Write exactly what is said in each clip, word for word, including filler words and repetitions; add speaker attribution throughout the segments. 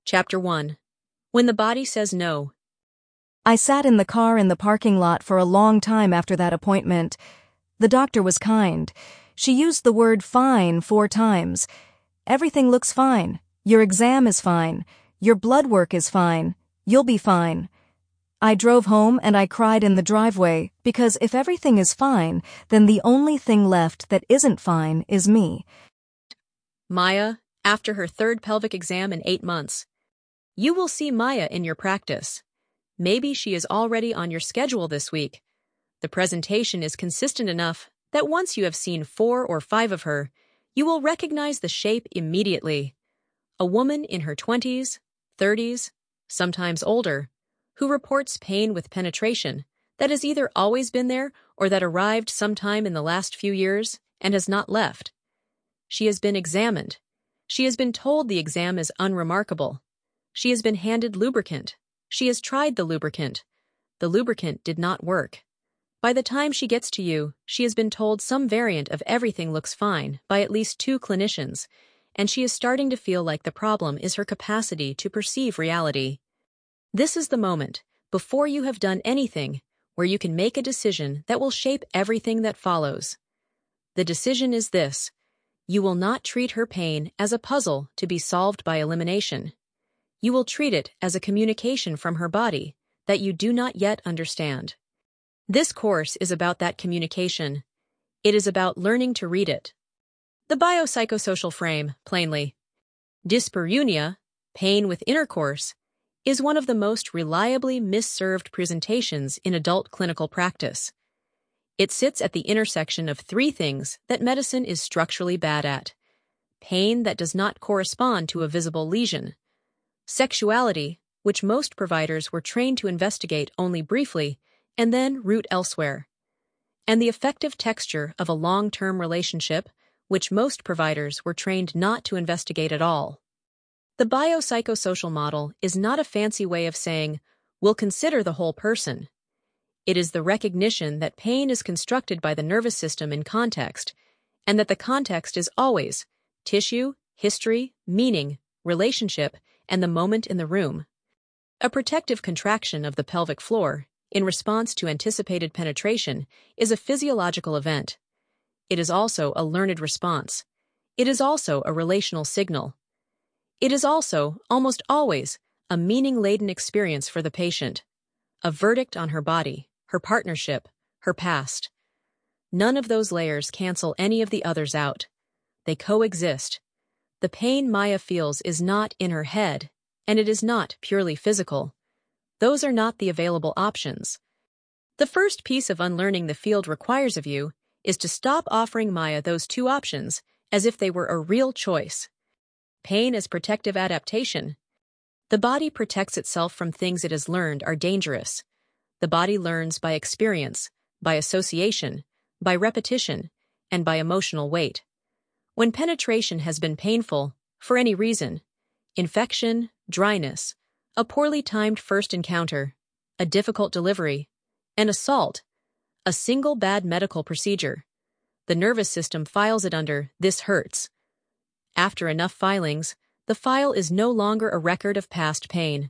Speaker 1: Chapter one. When the Body Says No.
Speaker 2: I sat in the car in the parking lot for a long time after that appointment. The doctor was kind. She used the word fine four times. Everything looks fine. Your exam is fine. Your blood work is fine. You'll be fine. I drove home and I cried in the driveway because if everything is fine, then the only thing left that isn't fine is me.
Speaker 1: Maya, after her third pelvic exam in eight months. You will see Maya in your practice. Maybe she is already on your schedule this week. The presentation is consistent enough that once you have seen four or five of her, you will recognize the shape immediately. A woman in her twenties, thirties, sometimes older, who reports pain with penetration that has either always been there or that arrived sometime in the last few years and has not left. She has been examined. She has been told the exam is unremarkable. She has been handed lubricant. She has tried the lubricant. The lubricant did not work. By the time she gets to you, she has been told some variant of everything looks fine by at least two clinicians, and she is starting to feel like the problem is her capacity to perceive reality. This is the moment, before you have done anything, where you can make a decision that will shape everything that follows. The decision is this: you will not treat her pain as a puzzle to be solved by elimination. You will treat it as a communication from her body that you do not yet understand. This course is about that communication. It is about learning to read it. The biopsychosocial frame, plainly. Dyspareunia, pain with intercourse, is one of the most reliably misserved presentations in adult clinical practice. It sits at the intersection of three things that medicine is structurally bad at: pain that does not correspond to a visible lesion, sexuality, which most providers were trained to investigate only briefly and then root elsewhere, and the effective texture of a long-term relationship, which most providers were trained not to investigate at all. The biopsychosocial model is not a fancy way of saying, we'll consider the whole person. It is the recognition that pain is constructed by the nervous system in context, and that the context is always tissue, history, meaning, relationship, and the moment in the room. A protective contraction of the pelvic floor, in response to anticipated penetration, is a physiological event. It is also a learned response. It is also a relational signal. It is also, almost always, a meaning-laden experience for the patient, a verdict on her body, her partnership, her past. None of those layers cancel any of the others out. They coexist. The pain Maya feels is not in her head, and it is not purely physical. Those are not the available options. The first piece of unlearning the field requires of you is to stop offering Maya those two options as if they were a real choice. Pain as protective adaptation. The body protects itself from things it has learned are dangerous. The body learns by experience, by association, by repetition, and by emotional weight. When penetration has been painful, for any reason, infection, dryness, a poorly timed first encounter, a difficult delivery, an assault, a single bad medical procedure, the nervous system files it under "this hurts." After enough filings, the file is no longer a record of past pain.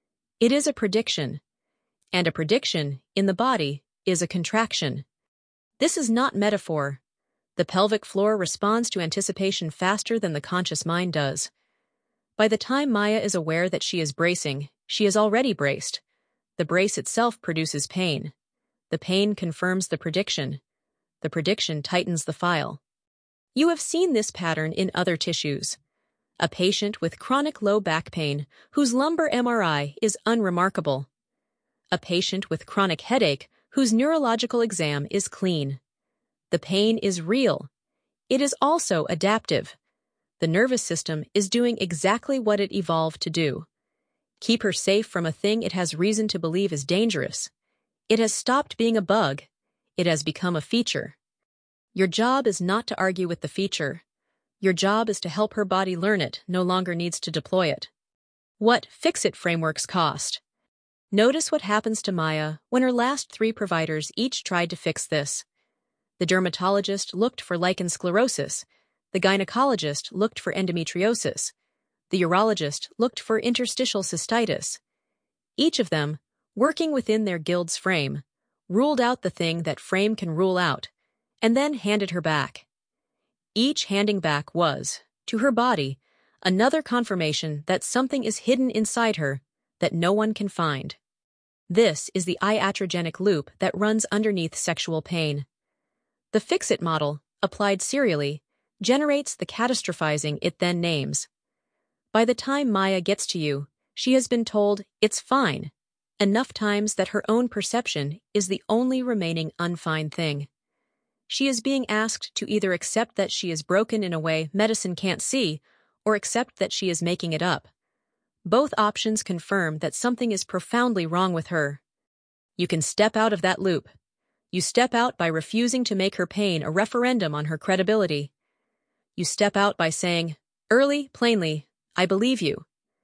Speaker 1: It is a prediction, and a prediction, in the body, is a contraction. This is not metaphor. The pelvic floor responds to anticipation faster than the conscious mind does. By the time Maya is aware that she is bracing, she is already braced. The brace itself produces pain. The pain confirms the prediction. The prediction tightens the file. You have seen this pattern in other tissues. A patient with chronic low back pain whose lumbar M R I is unremarkable. A patient with chronic headache whose neurological exam is clean. The pain is real. It is also adaptive. The nervous system is doing exactly what it evolved to do. Keep her safe from a thing it has reason to believe is dangerous. It has stopped being a bug. It has become a feature. Your job is not to argue with the feature. Your job is to help her body learn it no longer needs to deploy it. What fix-it frameworks cost? Notice what happens to Maya when her last three providers each tried to fix this. The dermatologist looked for lichen sclerosis. The gynecologist looked for endometriosis. The urologist looked for interstitial cystitis. Each of them, working within their guild's frame, ruled out the thing that frame can rule out, and then handed her back. Each handing back was, to her body, another confirmation that something is hidden inside her that no one can find. This is the iatrogenic loop that runs underneath sexual pain. The fix-it model, applied serially, generates the catastrophizing it then names. By the time Maya gets to you, she has been told, "It's fine," enough times that her own perception is the only remaining unfine thing. She is being asked to either accept that she is broken in a way medicine can't see, or accept that she is making it up. Both options confirm that something is profoundly wrong with her. You can step out of that loop. You step out by refusing to make her pain a referendum on her credibility. You step out by saying, early, plainly, "I believe you.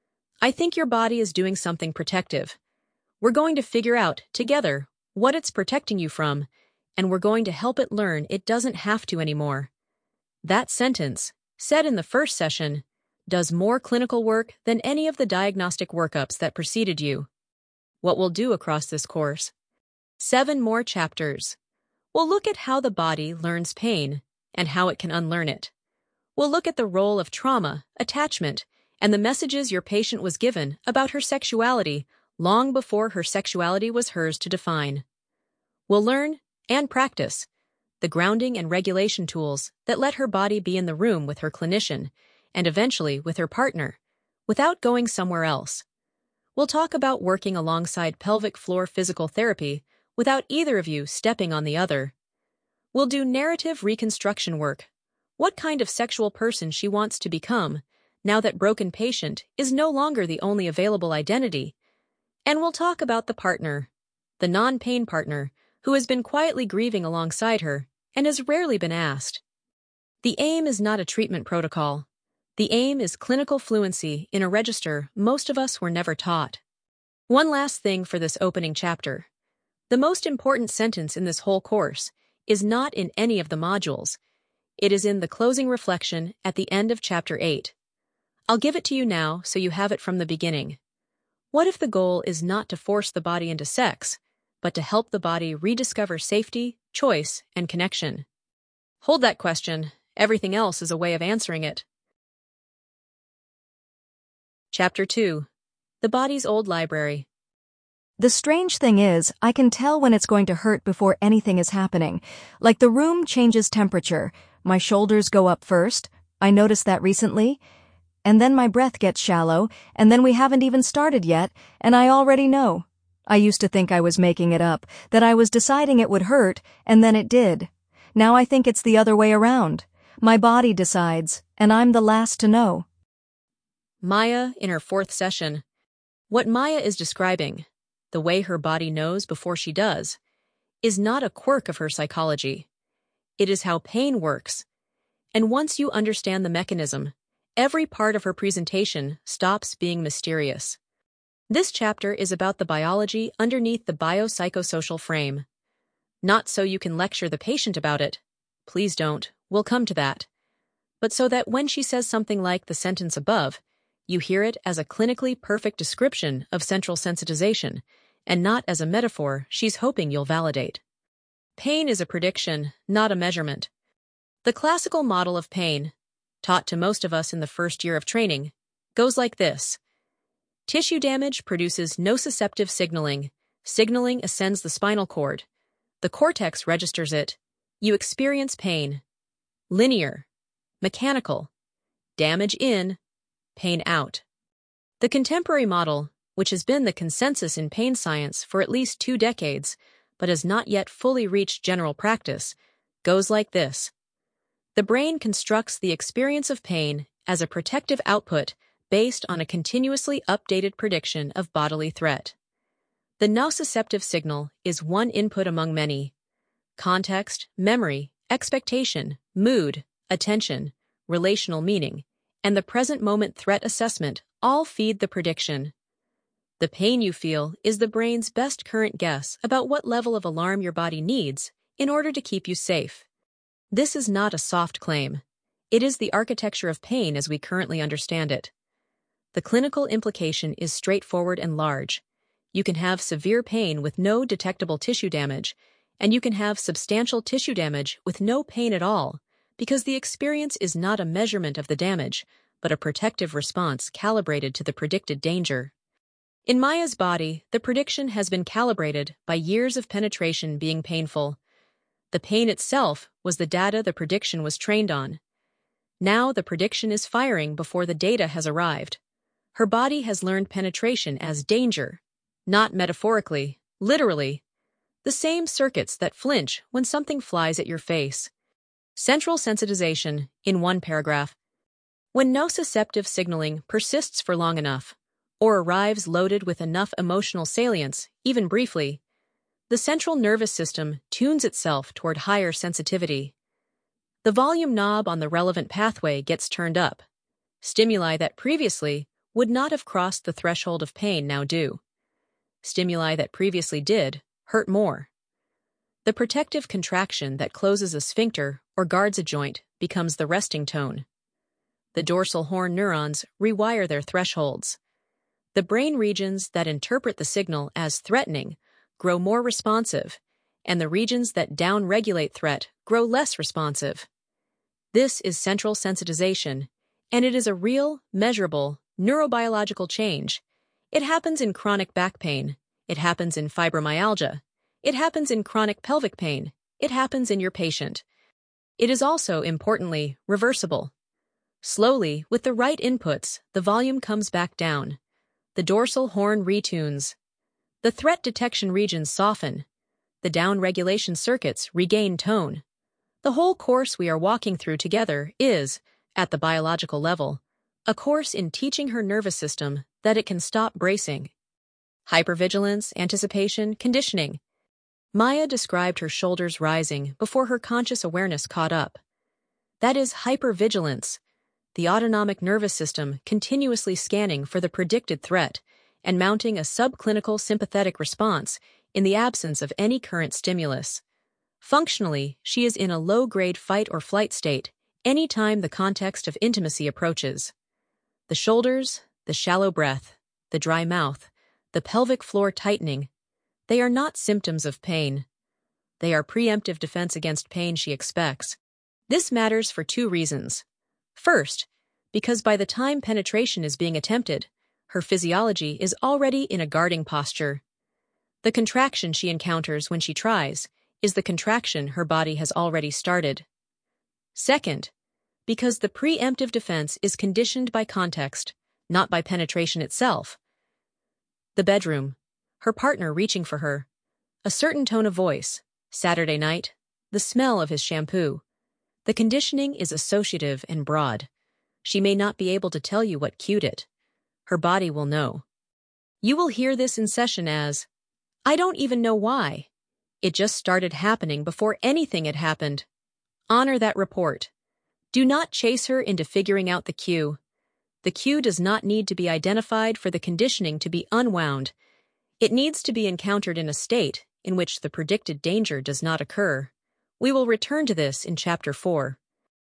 Speaker 1: I think your body is doing something protective. We're going to figure out, together, what it's protecting you from, and we're going to help it learn it doesn't have to anymore." That sentence, said in the first session, does more clinical work than any of the diagnostic workups that preceded you. What we'll do across this course? Seven more chapters. We'll look at how the body learns pain and how it can unlearn it. We'll look at the role of trauma, attachment, and the messages your patient was given about her sexuality long before her sexuality was hers to define. We'll learn and practice the grounding and regulation tools that let her body be in the room with her clinician and eventually with her partner, without going somewhere else. We'll talk about working alongside pelvic floor physical therapy without either of you stepping on the other. We'll do narrative reconstruction work, what kind of sexual person she wants to become now that broken patient is no longer the only available identity. And we'll talk about the partner, the non-pain partner, who has been quietly grieving alongside her and has rarely been asked. The aim is not a treatment protocol. The aim is clinical fluency in a register most of us were never taught. One last thing for this opening chapter. The most important sentence in this whole course is not in any of the modules. It is in the closing reflection at the end of chapter eight. I'll give it to you now so you have it from the beginning. What if the goal is not to force the body into sex, but to help the body rediscover safety, choice, and connection? Hold that question. Everything else is a way of answering it. Chapter two. The Body's Old Library.
Speaker 2: The strange thing is, I can tell when it's going to hurt before anything is happening. Like the room changes temperature. My shoulders go up first. I noticed that recently. And then my breath gets shallow, and then we haven't even started yet, and I already know. I used to think I was making it up, that I was deciding it would hurt, and then it did. Now I think it's the other way around. My body decides, and I'm the last to know.
Speaker 1: Maya in her fourth session. What Maya is describing, the way her body knows before she does, is not a quirk of her psychology. It is how pain works. And once you understand the mechanism, every part of her presentation stops being mysterious. This chapter is about the biology underneath the biopsychosocial frame. Not so you can lecture the patient about it. Please don't, we'll come to that. But so that when she says something like the sentence above, you hear it as a clinically perfect description of central sensitization, and not as a metaphor she's hoping you'll validate. Pain is a prediction, not a measurement. The classical model of pain, taught to most of us in the first year of training, goes like this. Tissue damage produces nociceptive signaling. Signaling ascends the spinal cord. The cortex registers it. You experience pain. Linear. Mechanical. Damage in. Pain out. The contemporary model, which has been the consensus in pain science for at least two decades, but has not yet fully reached general practice, goes like this. The brain constructs the experience of pain as a protective output based on a continuously updated prediction of bodily threat. The nociceptive signal is one input among many. Context, memory, expectation, mood, attention, relational meaning, and the present moment threat assessment all feed the prediction. The pain you feel is the brain's best current guess about what level of alarm your body needs in order to keep you safe. This is not a soft claim. It is the architecture of pain as we currently understand it. The clinical implication is straightforward and large. You can have severe pain with no detectable tissue damage, and you can have substantial tissue damage with no pain at all, because the experience is not a measurement of the damage, but a protective response calibrated to the predicted danger. In Maya's body, the prediction has been calibrated by years of penetration being painful. The pain itself was the data the prediction was trained on. Now the prediction is firing before the data has arrived. Her body has learned penetration as danger, not metaphorically, literally. The same circuits that flinch when something flies at your face. Central sensitization, in one paragraph. When nociceptive signaling persists for long enough, or arrives loaded with enough emotional salience, even briefly, the central nervous system tunes itself toward higher sensitivity. The volume knob on the relevant pathway gets turned up. Stimuli that previously would not have crossed the threshold of pain now do. Stimuli that previously did hurt more. The protective contraction that closes a sphincter or guards a joint becomes the resting tone. The dorsal horn neurons rewire their thresholds. The brain regions that interpret the signal as threatening grow more responsive, and the regions that downregulate threat grow less responsive. This is central sensitization, and it is a real, measurable, neurobiological change. It happens in chronic back pain. It happens in fibromyalgia. It happens in chronic pelvic pain. It happens in your patient. It is also, importantly, reversible. Slowly, with the right inputs, the volume comes back down. The dorsal horn retunes. The threat detection regions soften. The downregulation circuits regain tone. The whole course we are walking through together is, at the biological level, a course in teaching her nervous system that it can stop bracing. Hypervigilance, anticipation, conditioning. Maya described her shoulders rising before her conscious awareness caught up. That is hypervigilance, the autonomic nervous system continuously scanning for the predicted threat and mounting a subclinical sympathetic response in the absence of any current stimulus. Functionally, she is in a low-grade fight or flight state any time the context of intimacy approaches. The shoulders, the shallow breath, the dry mouth, the pelvic floor tightening, they are not symptoms of pain. They are preemptive defense against pain she expects. This matters for two reasons. First, because by the time penetration is being attempted, her physiology is already in a guarding posture. The contraction she encounters when she tries is the contraction her body has already started. Second, because the preemptive defense is conditioned by context, not by penetration itself. The bedroom, her partner reaching for her, a certain tone of voice, Saturday night, the smell of his shampoo. The conditioning is associative and broad. She may not be able to tell you what cued it. Her body will know. You will hear this in session as, I don't even know why. It just started happening before anything had happened. Honor that report. Do not chase her into figuring out the cue. The cue does not need to be identified for the conditioning to be unwound. It needs to be encountered in a state in which the predicted danger does not occur. We will return to this in Chapter four.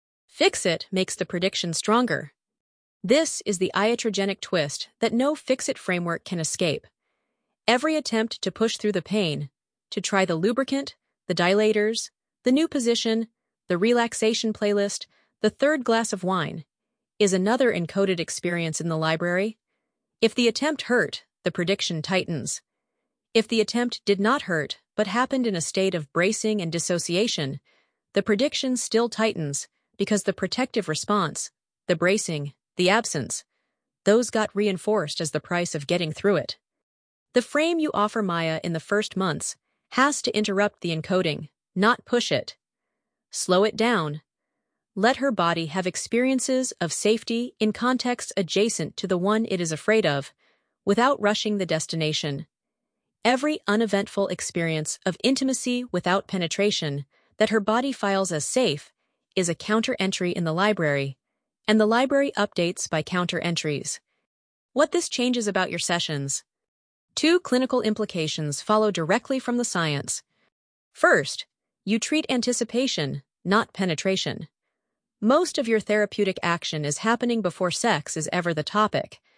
Speaker 1: Fix-it makes the prediction stronger. This is the iatrogenic twist that no fix-it framework can escape. Every attempt to push through the pain, to try the lubricant, the dilators, the new position, the relaxation playlist, the third glass of wine, is another encoded experience in the library. If the attempt hurt, the prediction tightens. If the attempt did not hurt, but happened in a state of bracing and dissociation, the prediction still tightens because the protective response, the bracing, the absence, those got reinforced as the price of getting through it. The frame you offer Maya in the first months has to interrupt the encoding, not push it. Slow it down. Let her body have experiences of safety in contexts adjacent to the one it is afraid of, without rushing the destination. Every uneventful experience of intimacy without penetration that her body files as safe is a counter-entry in the library, and the library updates by counter-entries. What this changes about your sessions. Two clinical implications follow directly from the science. First, you treat anticipation, not penetration. Most of your therapeutic action is happening before sex is ever the topic.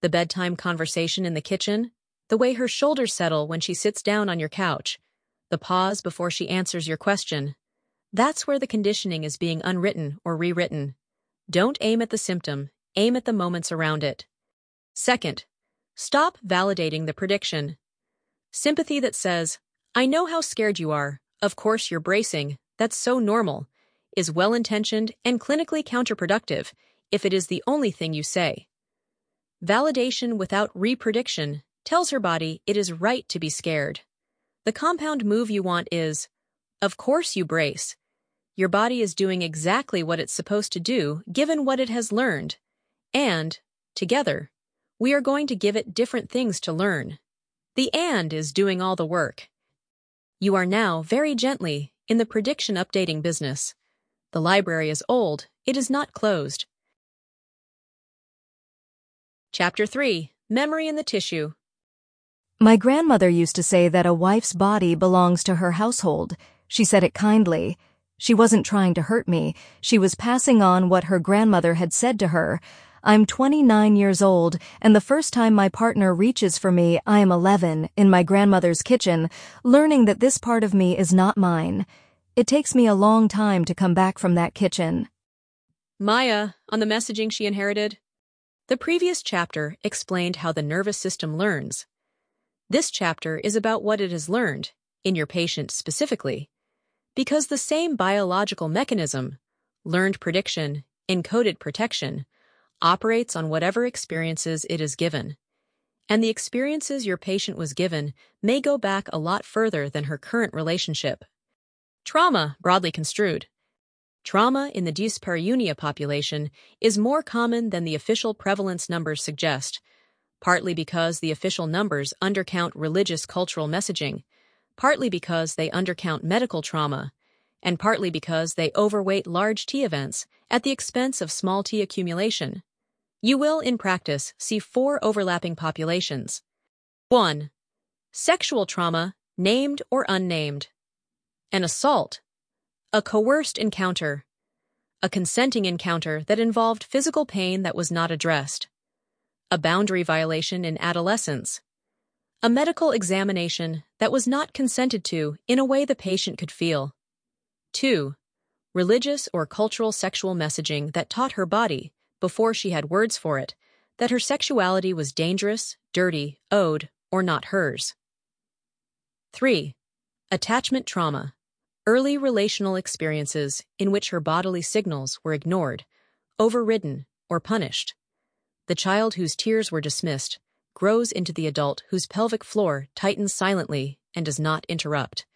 Speaker 1: The bedtime conversation in the kitchen, the way her shoulders settle when she sits down on your couch, the pause before she answers your question. That's where the conditioning is being unwritten or rewritten. Don't aim at the symptom, aim at the moments around it. Second, stop validating the prediction. Sympathy that says, "I know how scared you are, of course you're bracing, that's so normal," is well-intentioned and clinically counterproductive if it is the only thing you say. Validation without reprediction tells her body it is right to be scared. The compound move you want is, "Of course you brace." Your body is doing exactly what it's supposed to do given what it has learned. And, together, we are going to give it different things to learn. The "and" is doing all the work. You are now, very gently, in the prediction updating business. The library is old, it is not closed. Chapter three. Memory in the Tissue.
Speaker 2: My grandmother used to say that a wife's body belongs to her household. She said it kindly. She wasn't trying to hurt me. She was passing on what her grandmother had said to her. I'm twenty-nine years old, and the first time my partner reaches for me, I am eleven, in my grandmother's kitchen, learning that this part of me is not mine. It takes me a long time to come back from that kitchen.
Speaker 1: Maya, on the messaging she inherited. The previous chapter explained how the nervous system learns. This chapter is about what it has learned, in your patient specifically, because the same biological mechanism, learned prediction, encoded protection, operates on whatever experiences it is given. And the experiences your patient was given may go back a lot further than her current relationship. Trauma, broadly construed. Trauma in the dyspareunia population is more common than the official prevalence numbers suggest, partly because the official numbers undercount religious cultural messaging, partly because they undercount medical trauma, and partly because they overweight large T events at the expense of small T accumulation. You will, in practice, see four overlapping populations. one. Sexual trauma, named or unnamed. An assault. A coerced encounter. A consenting encounter that involved physical pain that was not addressed. A boundary violation in adolescence. A medical examination that was not consented to in a way the patient could feel. two. Religious or cultural sexual messaging that taught her body, before she had words for it, that her sexuality was dangerous, dirty, owed, or not hers. three. Attachment trauma. Early relational experiences in which her bodily signals were ignored, overridden, or punished. The child whose tears were dismissed grows into the adult whose pelvic floor tightens silently and does not interrupt.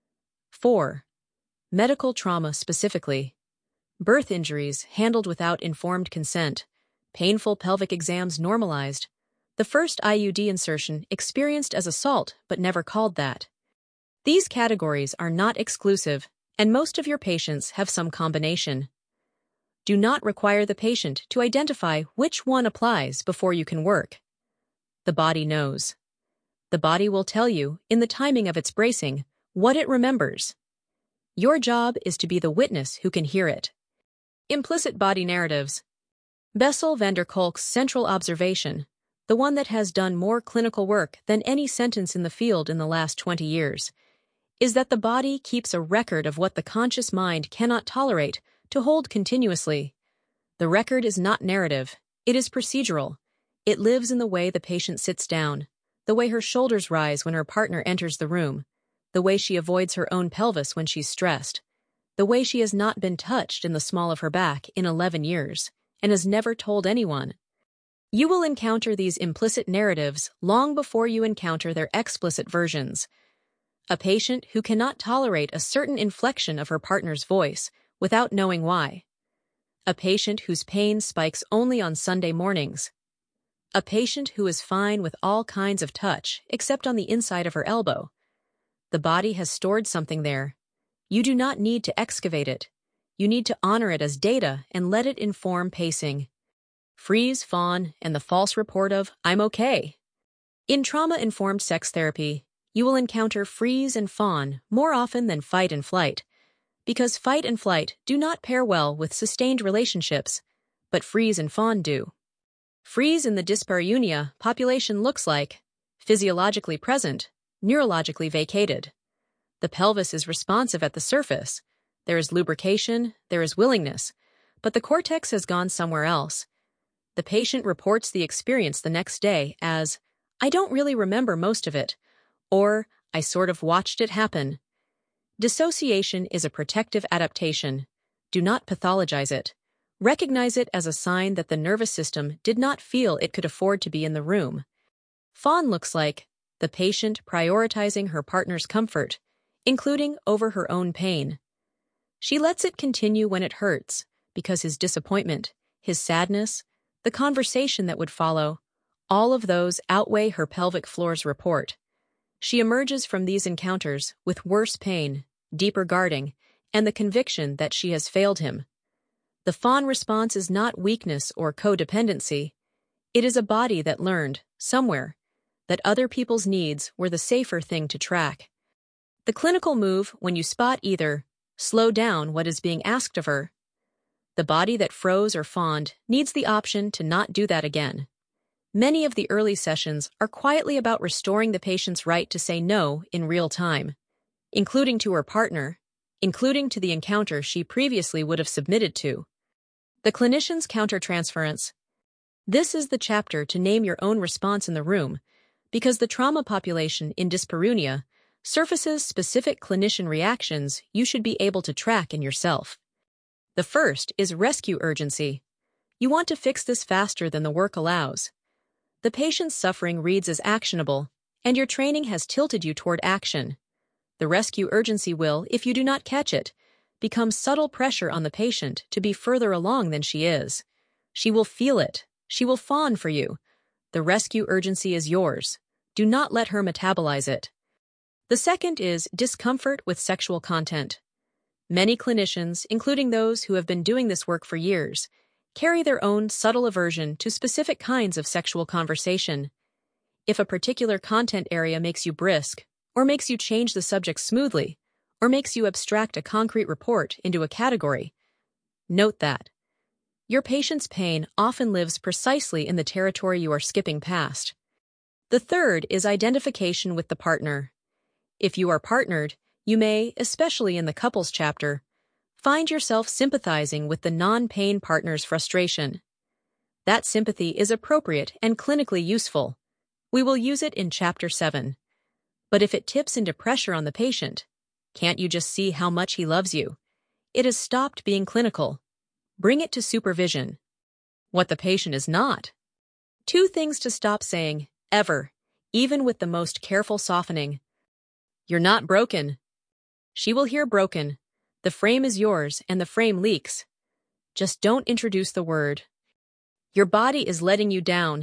Speaker 1: four. Medical trauma specifically. Birth injuries handled without informed consent, painful pelvic exams normalized, the first I U D insertion experienced as assault but never called that. These categories are not exclusive, and most of your patients have some combination. Do not require the patient to identify which one applies before you can work. The body knows. The body will tell you, in the timing of its bracing, what it remembers. Your job is to be the witness who can hear it. Implicit body narratives. Bessel van der Kolk's central observation, the one that has done more clinical work than any sentence in the field in the last twenty years, is that the body keeps a record of what the conscious mind cannot tolerate to hold continuously. The record is not narrative, it is procedural. It lives in the way the patient sits down, the way her shoulders rise when her partner enters the room, the way she avoids her own pelvis when she's stressed, the way she has not been touched in the small of her back in eleven years, and has never told anyone. You will encounter these implicit narratives long before you encounter their explicit versions. A patient who cannot tolerate a certain inflection of her partner's voice without knowing why. A patient whose pain spikes only on Sunday mornings. A patient who is fine with all kinds of touch except on the inside of her elbow. The body has stored something there. You do not need to excavate it. You need to honor it as data and let it inform pacing. Freeze, fawn, and the false report of, "I'm okay." In trauma-informed sex therapy, you will encounter freeze and fawn more often than fight and flight, because fight and flight do not pair well with sustained relationships, but freeze and fawn do. Freeze in the dyspareunia population looks like physiologically present, neurologically vacated. The pelvis is responsive at the surface. There is lubrication, there is willingness, but the cortex has gone somewhere else. The patient reports the experience the next day as, "I don't really remember most of it," or "I sort of watched it happen." Dissociation is a protective adaptation. Do not pathologize it. Recognize it as a sign that the nervous system did not feel it could afford to be in the room. Fawn looks like the patient prioritizing her partner's comfort, including over her own pain. She lets it continue when it hurts, because his disappointment, his sadness, the conversation that would follow, all of those outweigh her pelvic floor's report. She emerges from these encounters with worse pain, deeper guarding, and the conviction that she has failed him. The fawn response is not weakness or codependency. It is a body that learned, somewhere, that other people's needs were the safer thing to track. The clinical move when you spot either slow down what is being asked of her. The body that froze or fawned needs the option to not do that again. Many of the early sessions are quietly about restoring the patient's right to say no in real time, including to her partner, including to the encounter she previously would have submitted to. The clinician's countertransference. This is the chapter to name your own response in the room, because the trauma population in dyspareunia surfaces specific clinician reactions you should be able to track in yourself. The first is rescue urgency. You want to fix this faster than the work allows. The patient's suffering reads as actionable, and your training has tilted you toward action. The rescue urgency will, if you do not catch it, become subtle pressure on the patient to be further along than she is. She will feel it. She will fawn for you. The rescue urgency is yours. Do not let her metabolize it. The second is discomfort with sexual content. Many clinicians, including those who have been doing this work for years, carry their own subtle aversion to specific kinds of sexual conversation. If a particular content area makes you brisk, or makes you change the subject smoothly, or makes you abstract a concrete report into a category, note that. Your patient's pain often lives precisely in the territory you are skipping past. The third is identification with the partner. If you are partnered, you may, especially in the couples chapter, find yourself sympathizing with the non-pain partner's frustration. That sympathy is appropriate and clinically useful. We will use it in Chapter seven. But if it tips into pressure on the patient, can't you just see how much he loves you? It has stopped being clinical. Bring it to supervision. What the patient is not. Two things to stop saying, ever, even with the most careful softening. You're not broken. She will hear broken. The frame is yours and the frame leaks. Just don't introduce the word. Your body is letting you down.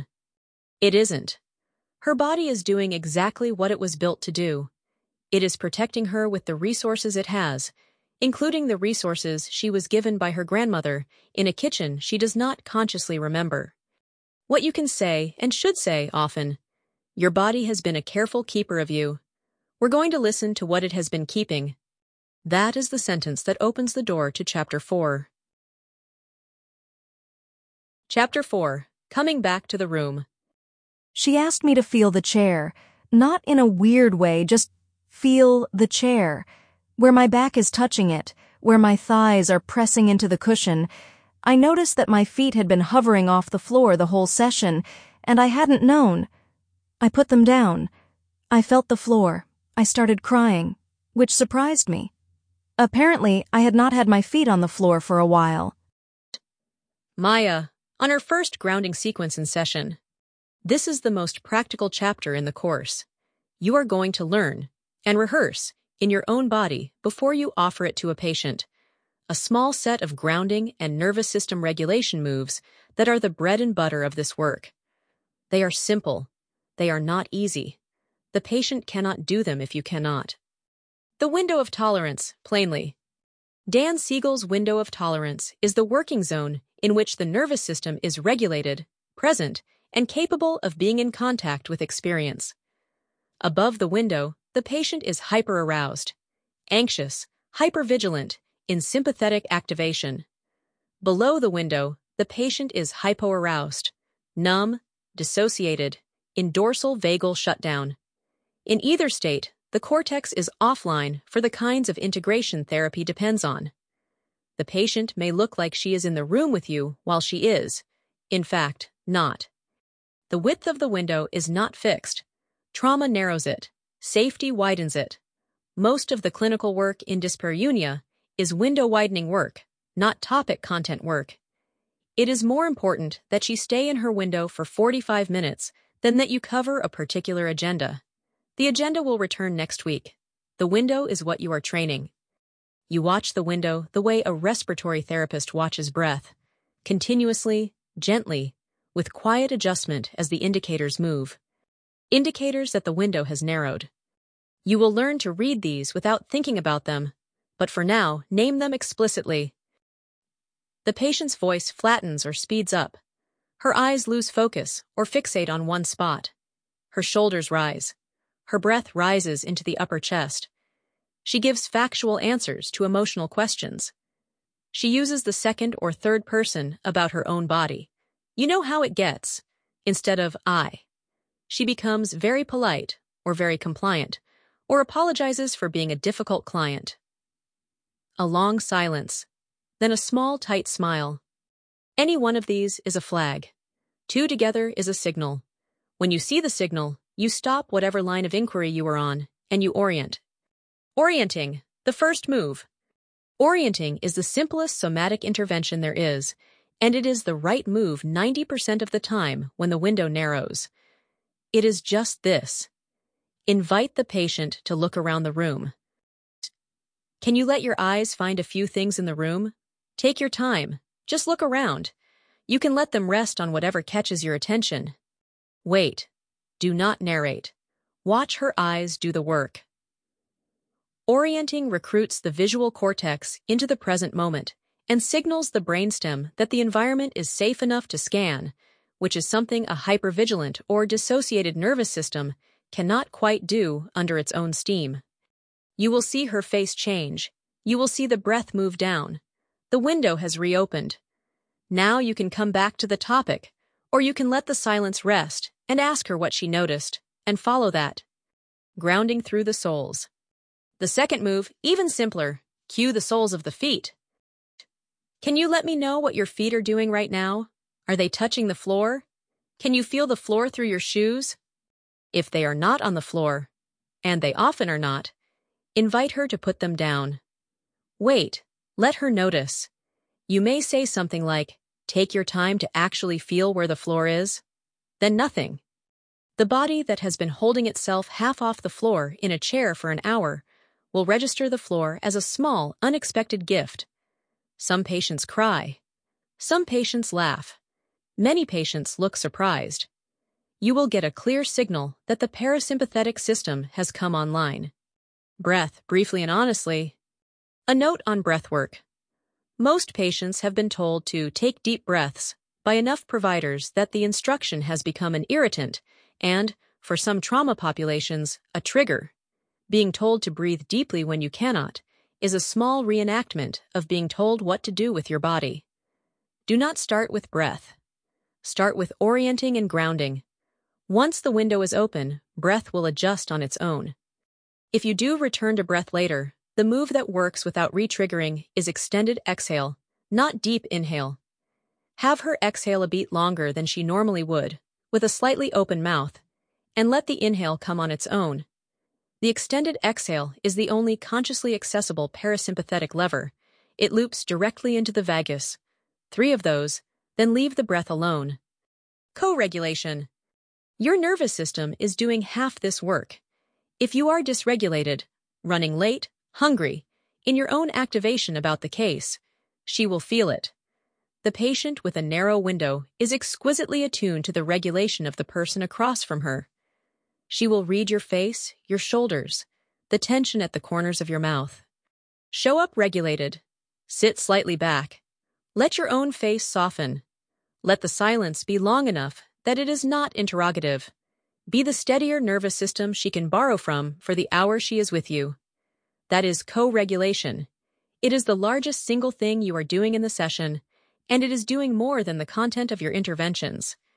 Speaker 1: It isn't. Her body is doing exactly what it was built to do. It is protecting her with the resources it has, including the resources she was given by her grandmother in a kitchen she does not consciously remember. What you can say, and should say often, your body has been a careful keeper of you. We're going to listen to what it has been keeping. That is the sentence that opens the door to Chapter four. Chapter four. Coming back to the room.
Speaker 2: She asked me to feel the chair, not in a weird way, just feel the chair, where my back is touching it, where my thighs are pressing into the cushion. I noticed that my feet had been hovering off the floor the whole session, and I hadn't known. I put them down. I felt the floor. I started crying, which surprised me. Apparently, I had not had my feet on the floor for a while.
Speaker 1: Maya, on her first grounding sequence in session. This is the most practical chapter in the course. You are going to learn and rehearse in your own body before you offer it to a patient. A small set of grounding and nervous system regulation moves that are the bread and butter of this work. They are simple. They are not easy. The patient cannot do them if you cannot. The window of tolerance, plainly. Dan Siegel's window of tolerance is the working zone in which the nervous system is regulated, present, and capable of being in contact with experience. Above the window, the patient is hyper-aroused, anxious, hypervigilant, in sympathetic activation. Below the window, the patient is hypoaroused, numb, dissociated, in dorsal vagal shutdown. In either state, the cortex is offline for the kinds of integration therapy depends on. The patient may look like she is in the room with you while she is, in fact, not. The width of the window is not fixed. Trauma narrows it. Safety widens it. Most of the clinical work in dyspareunia is window-widening work, not topic content work. It is more important that she stay in her window for forty-five minutes than that you cover a particular agenda. The agenda will return next week. The window is what you are training. You watch the window the way a respiratory therapist watches breath, continuously, gently, with quiet adjustment as the indicators move. Indicators that the window has narrowed. You will learn to read these without thinking about them, but for now, name them explicitly. The patient's voice flattens or speeds up. Her eyes lose focus or fixate on one spot. Her shoulders rise. Her breath rises into the upper chest. She gives factual answers to emotional questions. She uses the second or third person about her own body. You know how it gets, instead of I. She becomes very polite or very compliant, or apologizes for being a difficult client. A long silence, then a small, tight smile. Any one of these is a flag. Two together is a signal. When you see the signal, you stop whatever line of inquiry you are on, and you orient. Orienting, the first move. Orienting is the simplest somatic intervention there is, and it is the right move ninety percent of the time when the window narrows. It is just this. Invite the patient to look around the room. Can you let your eyes find a few things in the room? Take your time. Just look around. You can let them rest on whatever catches your attention. Wait. Do not narrate. Watch her eyes do the work. Orienting recruits the visual cortex into the present moment and signals the brainstem that the environment is safe enough to scan, which is something a hypervigilant or dissociated nervous system cannot quite do under its own steam. You will see her face change. You will see the breath move down. The window has reopened. Now you can come back to the topic, or you can let the silence rest and ask her what she noticed, and follow that. Grounding through the soles. The second move, even simpler, cue the soles of the feet. Can you let me know what your feet are doing right now? Are they touching the floor? Can you feel the floor through your shoes? If they are not on the floor, and they often are not, invite her to put them down. Wait, let her notice. You may say something like, take your time to actually feel where the floor is. Then nothing. The body that has been holding itself half off the floor in a chair for an hour will register the floor as a small, unexpected gift. Some patients cry. Some patients laugh. Many patients look surprised. You will get a clear signal that the parasympathetic system has come online. Breath, briefly and honestly. A note on breath work. Most patients have been told to take deep breaths by enough providers that the instruction has become an irritant and, for some trauma populations, a trigger. Being told to breathe deeply when you cannot is a small reenactment of being told what to do with your body. Do not start with breath. Start with orienting and grounding. Once the window is open, breath will adjust on its own. If you do return to breath later, the move that works without re-triggering is extended exhale, not deep inhale. Have her exhale a beat longer than she normally would, with a slightly open mouth, and let the inhale come on its own. The extended exhale is the only consciously accessible parasympathetic lever. It loops directly into the vagus. Three of those, then leave the breath alone. Co-regulation. Your nervous system is doing half this work. If you are dysregulated, running late, hungry, in your own activation about the case, she will feel it. The patient with a narrow window is exquisitely attuned to the regulation of the person across from her. She will read your face, your shoulders, the tension at the corners of your mouth. Show up regulated. Sit slightly back. Let your own face soften. Let the silence be long enough that it is not interrogative. Be the steadier nervous system she can borrow from for the hour she is with you. That is co-regulation. It is the largest single thing you are doing in the session, and it is doing more than the content of your interventions.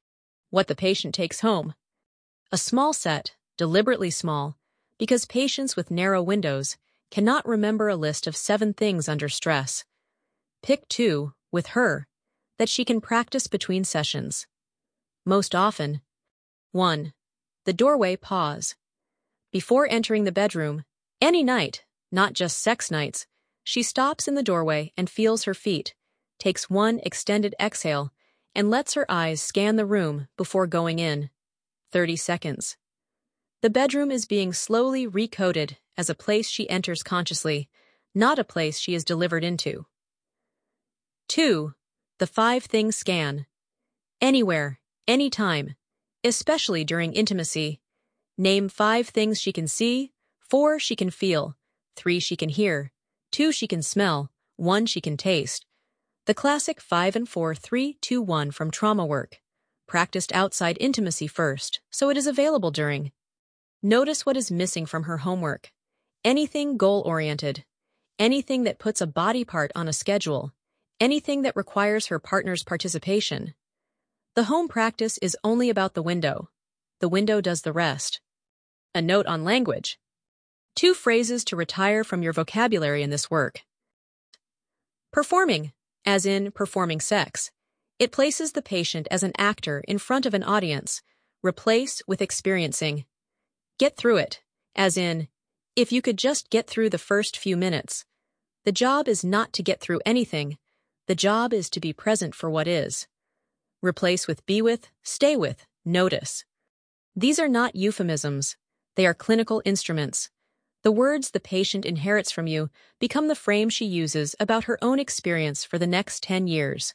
Speaker 1: What the patient takes home. A small set, deliberately small, because patients with narrow windows cannot remember a list of seven things under stress. Pick two, with her, that she can practice between sessions. Most often. one. The doorway pause. Before entering the bedroom, any night, not just sex nights, she stops in the doorway and feels her feet, takes one extended exhale, and lets her eyes scan the room before going in. thirty seconds. The bedroom is being slowly recoded as a place she enters consciously, not a place she is delivered into. two. The five-thing scan. Anywhere, anytime, especially during intimacy. Name five things she can see, four she can feel, three she can hear, two she can smell, one she can taste. The classic five and four three two one from trauma work. Practiced outside intimacy first, so it is available during. Notice what is missing from her homework. Anything goal-oriented. Anything that puts a body part on a schedule. Anything that requires her partner's participation. The home practice is only about the window. The window does the rest. A note on language. Two phrases to retire from your vocabulary in this work. Performing, as in performing sex. It places the patient as an actor in front of an audience. Replace with experiencing. Get through it, as in, if you could just get through the first few minutes. The job is not to get through anything. The job is to be present for what is. Replace with be with, stay with, notice. These are not euphemisms. They are clinical instruments. The words the patient inherits from you become the frame she uses about her own experience for the next ten years.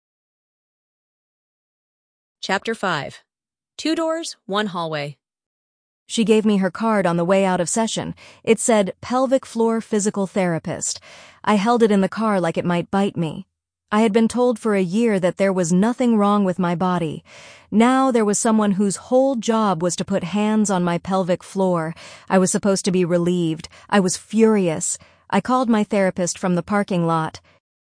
Speaker 1: Chapter five. Two doors, one hallway.
Speaker 2: She gave me her card on the way out of session. It said, pelvic floor physical therapist. I held it in the car like it might bite me. I had been told for a year that there was nothing wrong with my body. Now there was someone whose whole job was to put hands on my pelvic floor. I was supposed to be relieved. I was furious. I called my therapist from the parking lot.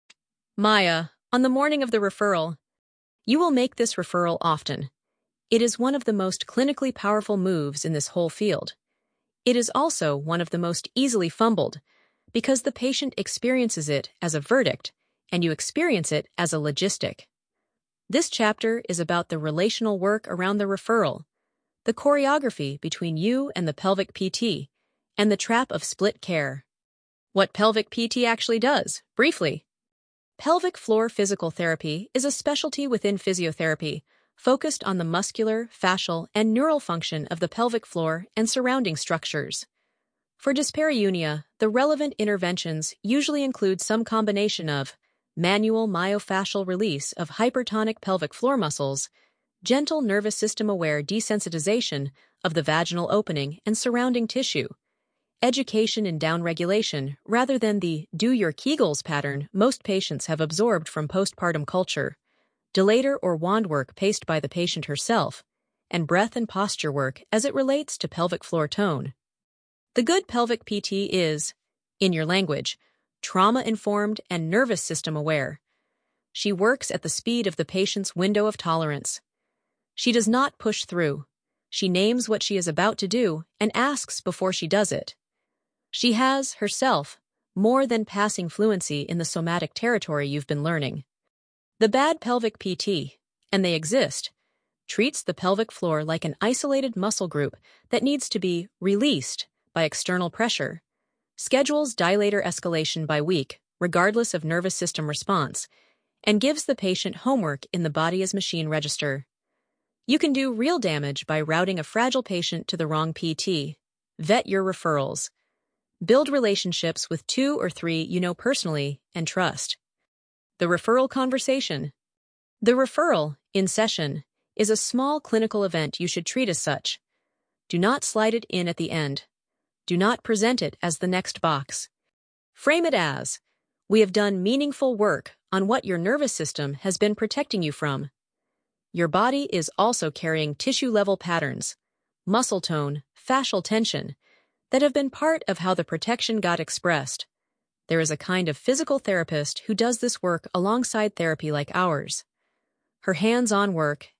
Speaker 1: Maya, on the morning of the referral. You will make this referral often. It is one of the most clinically powerful moves in this whole field. It is also one of the most easily fumbled, because the patient experiences it as a verdict, and you experience it as a logistic. This chapter is about the relational work around the referral, the choreography between you and the pelvic P T, and the trap of split care. What pelvic P T actually does, briefly. Pelvic floor physical therapy is a specialty within physiotherapy, focused on the muscular, fascial, and neural function of the pelvic floor and surrounding structures. For dyspareunia, the relevant interventions usually include some combination of manual myofascial release of hypertonic pelvic floor muscles, gentle nervous system-aware desensitization of the vaginal opening and surrounding tissue, education in downregulation rather than the do your Kegels pattern most patients have absorbed from postpartum culture, delator or wand work paced by the patient herself, and breath and posture work as it relates to pelvic floor tone. The good pelvic P T is, in your language, trauma-informed and nervous system-aware. She works at the speed of the patient's window of tolerance. She does not push through. She names what she is about to do and asks before she does it. She has, herself, more than passing fluency in the somatic territory you've been learning. The bad pelvic P T, and they exist, treats the pelvic floor like an isolated muscle group that needs to be released by external pressure, schedules dilator escalation by week, regardless of nervous system response, and gives the patient homework in the body as machine register. You can do real damage by routing a fragile patient to the wrong P T. Vet your referrals. Build relationships with two or three you know personally and trust. The referral conversation. The referral, in session, is a small clinical event you should treat as such. Do not slide it in at the end. Do not present it as the next box. Frame it as, we have done meaningful work on what your nervous system has been protecting you from. Your body is also carrying tissue-level patterns, muscle tone, fascial tension, that have been part of how the protection got expressed. There is a kind of physical therapist who does this work alongside therapy like ours. Her hands-on work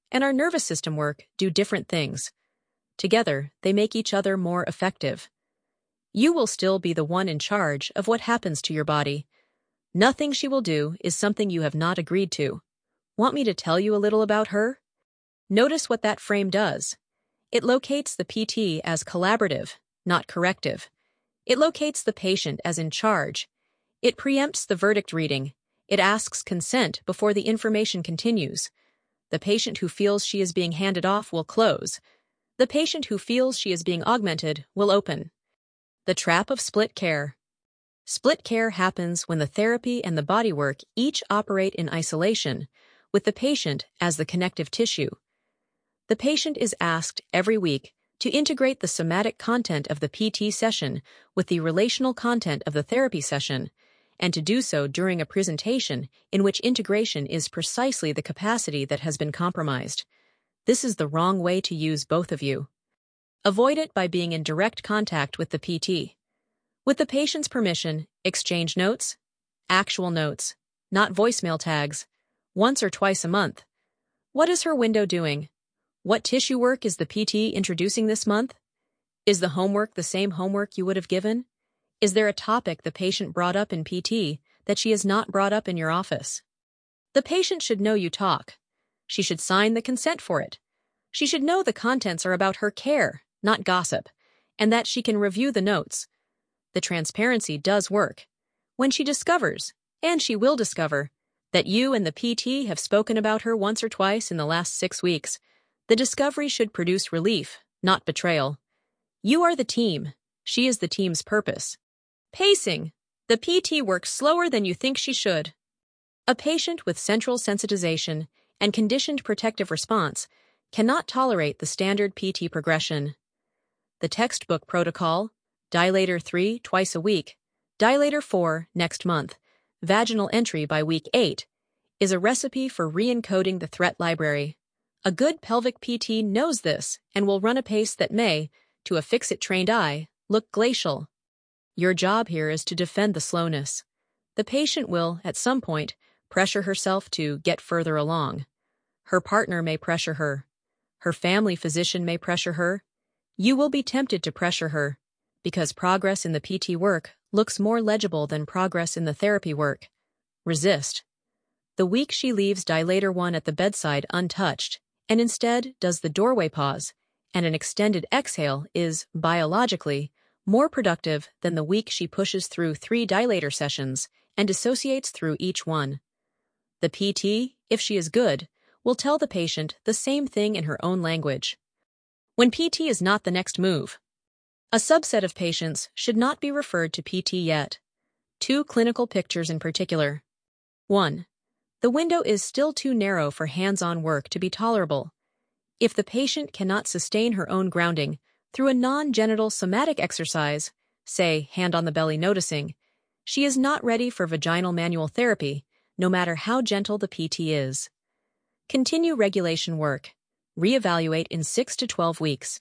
Speaker 1: and our nervous system work do different things. Together, they make each other more effective. You will still be the one in charge of what happens to your body. Nothing she will do is something you have not agreed to. Want me to tell you a little about her? Notice what that frame does. It locates the P T as collaborative, not corrective. It locates the patient as in charge. It preempts the verdict reading. It asks consent before the information continues. The patient who feels she is being handed off will close. The patient who feels she is being augmented will open. The trap of split care. Split care happens when the therapy and the bodywork each operate in isolation, with the patient as the connective tissue. The patient is asked every week to integrate the somatic content of the P T session with the relational content of the therapy session, and to do so during a presentation in which integration is precisely the capacity that has been compromised. This is the wrong way to use both of you. Avoid it by being in direct contact with the P T. With the patient's permission, exchange notes, actual notes, not voicemail tags, once or twice a month. What is her window doing? What tissue work is the P T introducing this month? Is the homework the same homework you would have given? Is there a topic the patient brought up in P T that she has not brought up in your office? The patient should know you talk. She should sign the consent for it. She should know the contents are about her care, not gossip, and that she can review the notes. The transparency does work. When she discovers, and she will discover, that you and the P T have spoken about her once or twice in the last six weeks, the discovery should produce relief, not betrayal. You are the team. She is the team's purpose. Pacing. The P T works slower than you think she should. A patient with central sensitization and conditioned protective response cannot tolerate the standard P T progression. The textbook protocol, dilator three twice a week, dilator four next month, vaginal entry by week eight, is a recipe for re-encoding the threat library. A good pelvic P T knows this and will run a pace that may, to a fix-it-trained eye, look glacial. Your job here is to defend the slowness. The patient will, at some point, pressure herself to get further along. Her partner may pressure her. Her family physician may pressure her. You will be tempted to pressure her, because progress in the P T work looks more legible than progress in the therapy work. Resist. The week she leaves dilator one at the bedside untouched, and instead does the doorway pause, and an extended exhale is, biologically, more productive than the week she pushes through three dilator sessions and dissociates through each one. The P T, if she is good, will tell the patient the same thing in her own language. When P T is not the next move. A subset of patients should not be referred to P T yet. Two clinical pictures in particular. one. The window is still too narrow for hands-on work to be tolerable. If the patient cannot sustain her own grounding through a non-genital somatic exercise, say hand on the belly noticing, she is not ready for vaginal manual therapy, no matter how gentle the P T is. Continue regulation work. Reevaluate in six to twelve weeks.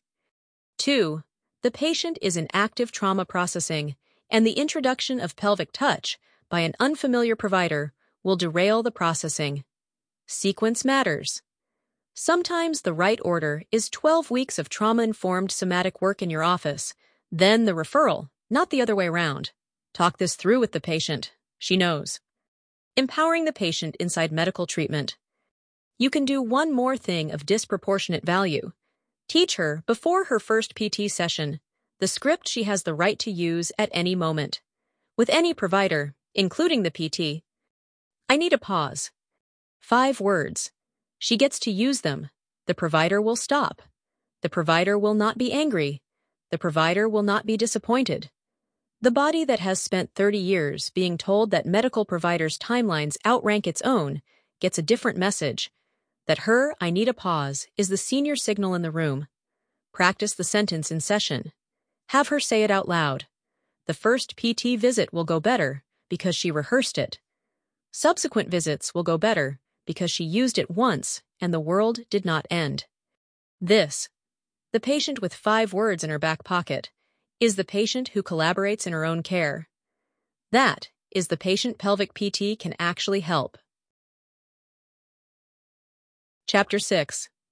Speaker 1: two. The patient is in active trauma processing, and the introduction of pelvic touch by an unfamiliar provider will derail the processing. Sequence matters. Sometimes the right order is twelve weeks of trauma-informed somatic work in your office, then the referral, not the other way around. Talk this through with the patient. She knows. Empowering the patient inside medical treatment. You can do one more thing of disproportionate value. Teach her, before her first P T session, the script she has the right to use at any moment. With any provider, including the P T. I need a pause. Five words. She gets to use them. The provider will stop. The provider will not be angry. The provider will not be disappointed. The body that has spent thirty years being told that medical providers' timelines outrank its own gets a different message. That her I need a pause is the senior signal in the room. Practice the sentence in session. Have her say it out loud. The first P T visit will go better because she rehearsed it. Subsequent visits will go better because she used it once and the world did not end. This, the patient with five words in her back pocket, is the patient who collaborates in her own care. That is the patient pelvic P T can actually help. Chapter six.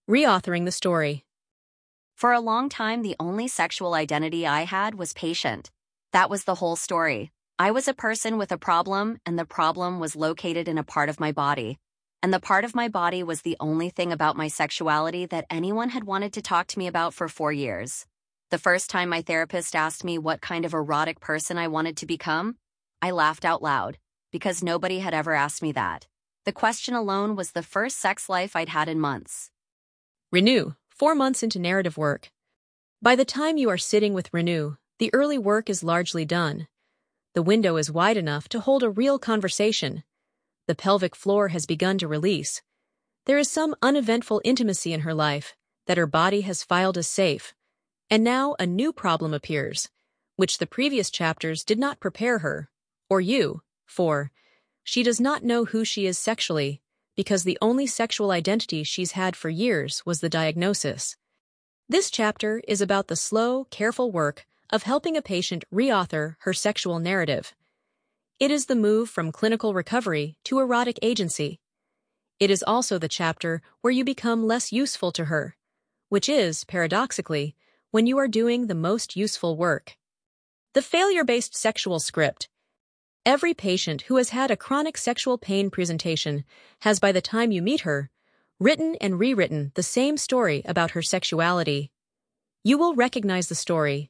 Speaker 1: Reauthoring the story.
Speaker 3: For a long time, the only sexual identity I had was patient. That was the whole story. I was a person with a problem, and the problem was located in a part of my body. And the part of my body was the only thing about my sexuality that anyone had wanted to talk to me about for four years. The first time my therapist asked me what kind of erotic person I wanted to become, I laughed out loud, because nobody had ever asked me that. The question alone was the first sex life I'd had in months.
Speaker 1: Renew, four months into narrative work. By the time you are sitting with Renew, the early work is largely done. The window is wide enough to hold a real conversation. The pelvic floor has begun to release. There is some uneventful intimacy in her life that her body has filed as safe. And now a new problem appears, which the previous chapters did not prepare her, or you, for. She does not know who she is sexually, because the only sexual identity she's had for years was the diagnosis. This chapter is about the slow, careful work of helping a patient reauthor her sexual narrative. It is the move from clinical recovery to erotic agency. It is also the chapter where you become less useful to her, which is, paradoxically, when you are doing the most useful work. The failure-based sexual script. Every patient who has had a chronic sexual pain presentation has, by the time you meet her, written and rewritten the same story about her sexuality. You will recognize the story.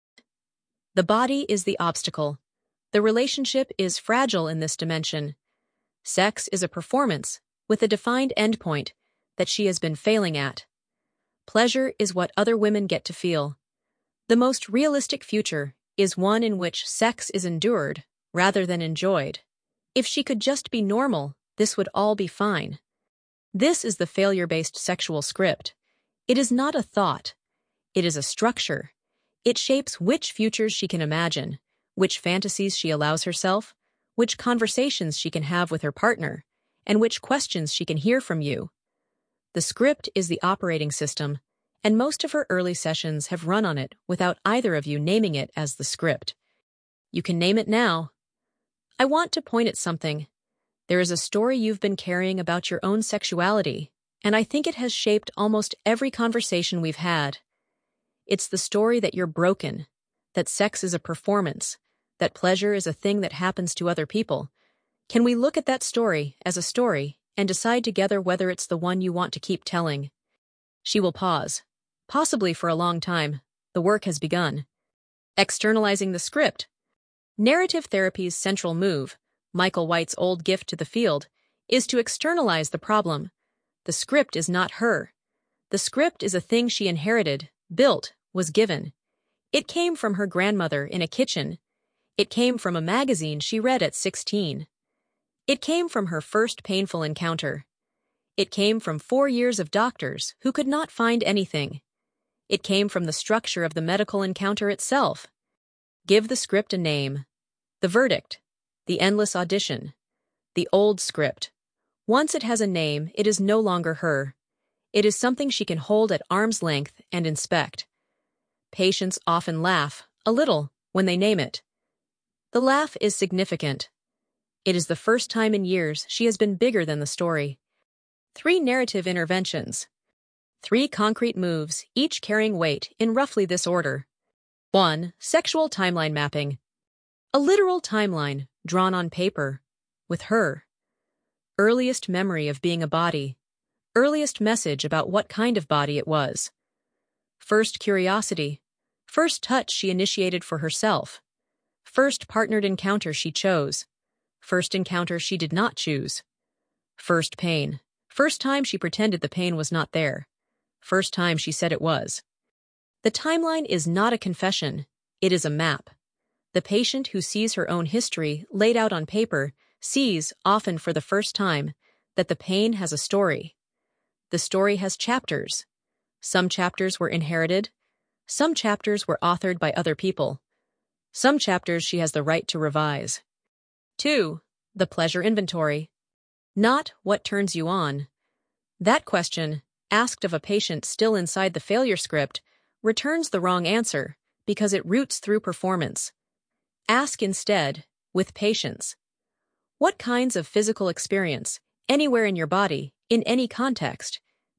Speaker 1: The body is the obstacle. The relationship is fragile in this dimension. Sex is a performance with a defined endpoint that she has been failing at. Pleasure is what other women get to feel. The most realistic future is one in which sex is endured rather than enjoyed. If she could just be normal, this would all be fine. This is the failure-based sexual script. It is not a thought. It is a structure. It shapes which futures she can imagine, which fantasies she allows herself, which conversations she can have with her partner, and which questions she can hear from you. The script is the operating system, and most of her early sessions have run on it without either of you naming it as the script. You can name it now. I want to point at something. There is a story you've been carrying about your own sexuality, and I think it has shaped almost every conversation we've had. It's the story that you're broken, that sex is a performance, that pleasure is a thing that happens to other people. Can we look at that story as a story and decide together whether it's the one you want to keep telling? She will pause. Possibly for a long time. The work has begun. Externalizing the script. Narrative therapy's central move, Michael White's old gift to the field, is to externalize the problem. The script is not her. The script is a thing she inherited, built, was given. It came from her grandmother in a kitchen. It came from a magazine she read at sixteen. It came from her first painful encounter. It came from four years of doctors who could not find anything. It came from the structure of the medical encounter itself. Give the script a name. The verdict. The endless audition. The old script. Once it has a name, it is no longer her. It is something she can hold at arm's length and inspect. Patients often laugh, a little, when they name it. The laugh is significant. It is the first time in years she has been bigger than the story. Three narrative interventions. Three concrete moves, each carrying weight, in roughly this order. one. Sexual timeline mapping. A literal timeline, drawn on paper, with her. Earliest memory of being a body. Earliest message about what kind of body it was. First curiosity. First touch she initiated for herself. First partnered encounter she chose. First encounter she did not choose. First pain. First time she pretended the pain was not there. First time she said it was. The timeline is not a confession. It is a map. The patient who sees her own history laid out on paper sees, often for the first time, that the pain has a story. The story has chapters. Some chapters were inherited. Some chapters were authored by other people. Some chapters she has the right to revise. two. The pleasure inventory. Not what turns you on. That question, asked of a patient still inside the failure script, returns the wrong answer because it roots through performance. Ask instead, with patience, what kinds of physical experience, anywhere in your body, in any context,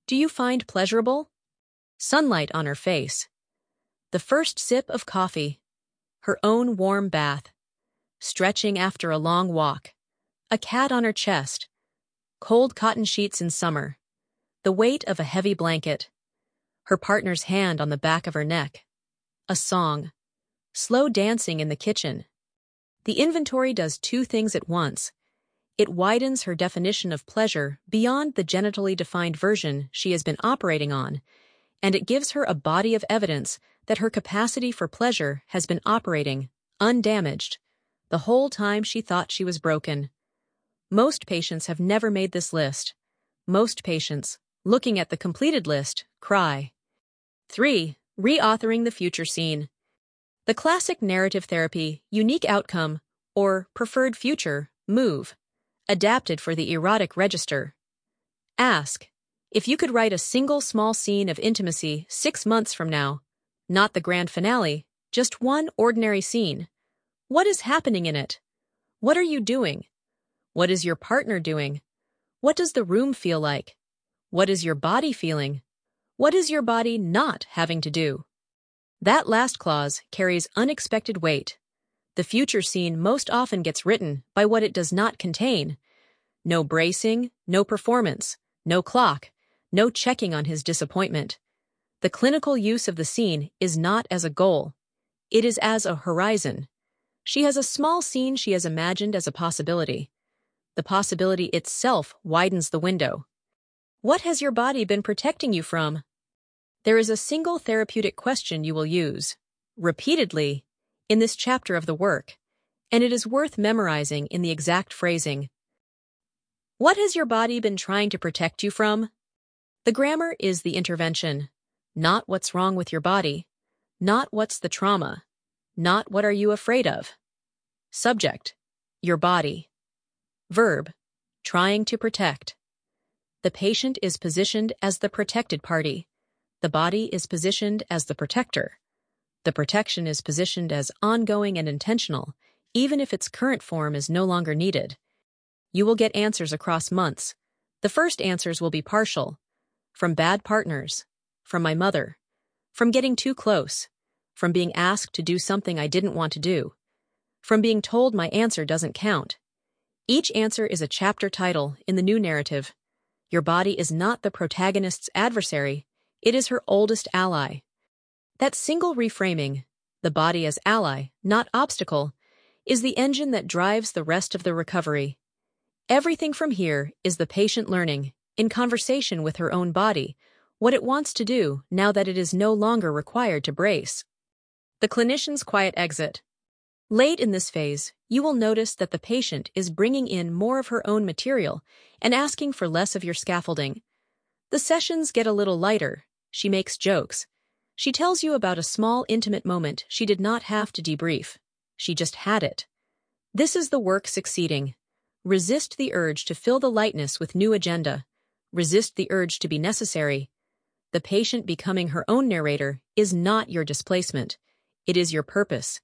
Speaker 1: do you find pleasurable? Sunlight on her face. The first sip of coffee. Her own warm bath. Stretching after a long walk. A cat on her chest. Cold cotton sheets in summer. The weight of a heavy blanket. Her partner's hand on the back of her neck. A song. Slow dancing in the kitchen. The inventory does two things at once. It widens her definition of pleasure beyond the genitally defined version she has been operating on, and it gives her a body of evidence that her capacity for pleasure has been operating, undamaged, the whole time she thought she was broken. Most patients have never made this list. Most patients, looking at the completed list, cry. three. Reauthoring the future scene. The classic narrative therapy, unique outcome, or preferred future, move, adapted for the erotic register. Ask, if you could write a single small scene of intimacy six months from now, not the grand finale, just one ordinary scene, what is happening in it? What are you doing? What is your partner doing? What does the room feel like? What is your body feeling? What is your body not having to do? That last clause carries unexpected weight. The future scene most often gets written by what it does not contain. No bracing, no performance, no clock, no checking on his disappointment. The clinical use of the scene is not as a goal. It is as a horizon. She has a small scene she has imagined as a possibility. The possibility itself widens the window. What has your body been protecting you from? There is a single therapeutic question you will use, repeatedly, in this chapter of the work, and it is worth memorizing in the exact phrasing. What has your body been trying to protect you from? The grammar is the intervention, not what's wrong with your body, not what's the trauma, not what are you afraid of. Subject, your body. Verb, trying to protect. The patient is positioned as the protected party. The body is positioned as the protector. The protection is positioned as ongoing and intentional, even if its current form is no longer needed. You will get answers across months. The first answers will be partial. From bad partners. From my mother. From getting too close. From being asked to do something I didn't want to do. From being told my answer doesn't count. Each answer is a chapter title in the new narrative. Your body is not the protagonist's adversary. It is her oldest ally. That single reframing, the body as ally, not obstacle, is the engine that drives the rest of the recovery. Everything from here is the patient learning, in conversation with her own body, what it wants to do now that it is no longer required to brace. The clinician's quiet exit. Late in this phase, you will notice that the patient is bringing in more of her own material and asking for less of your scaffolding. The sessions get a little lighter. She makes jokes. She tells you about a small, intimate moment she did not have to debrief. She just had it. This is the work succeeding. Resist the urge to fill the lightness with new agenda. Resist the urge to be necessary. The patient becoming her own narrator is not your displacement. It is your purpose.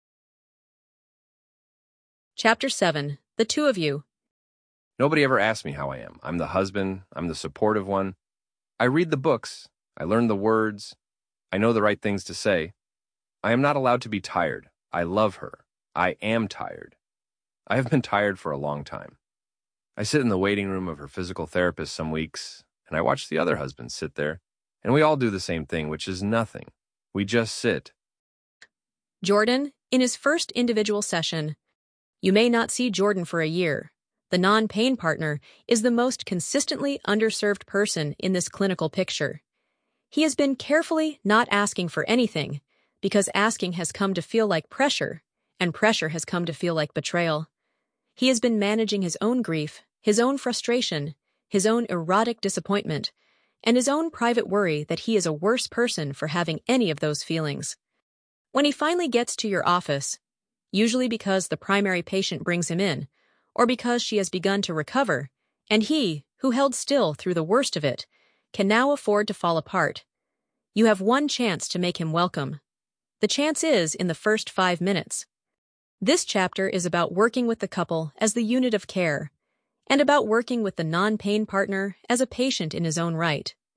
Speaker 1: Chapter seven. The Two of You.
Speaker 4: Nobody ever asks me how I am. I'm the husband. I'm the supportive one. I read the books. I learn the words. I know the right things to say. I am not allowed to be tired. I love her. I am tired. I have been tired for a long time. I sit in the waiting room of her physical therapist some weeks, and I watch the other husbands sit there, and we all do the same thing, which is nothing. We just sit.
Speaker 1: Jordan, in his first individual session. You may not see Jordan for a year. The non-pain partner is the most consistently underserved person in this clinical picture. He has been carefully not asking for anything, because asking has come to feel like pressure, and pressure has come to feel like betrayal. He has been managing his own grief, his own frustration, his own erotic disappointment, and his own private worry that he is a worse person for having any of those feelings. When he finally gets to your office, usually because the primary patient brings him in, or because she has begun to recover, and he, who held still through the worst of it, can now afford to fall apart. You have one chance to make him welcome. The chance is in the first five minutes. This chapter is about working with the couple as the unit of care, and about working with the non-pain partner as a patient in his own right.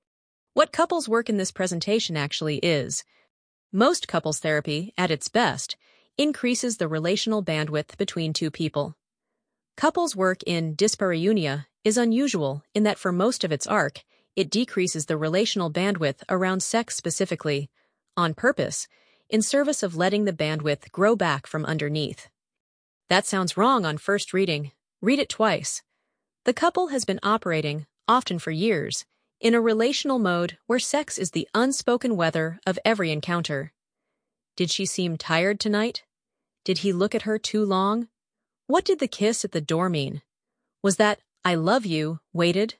Speaker 1: What couples work in this presentation actually is. Most couples therapy, at its best, increases the relational bandwidth between two people. Couples work in dyspareunia is unusual in that for most of its arc, it decreases the relational bandwidth around sex specifically, on purpose, in service of letting the bandwidth grow back from underneath. That sounds wrong on first reading. Read it twice. The couple has been operating, often for years, in a relational mode where sex is the unspoken weather of every encounter. Did she seem tired tonight? Did he look at her too long? What did the kiss at the door mean? Was that "I love you" weighted?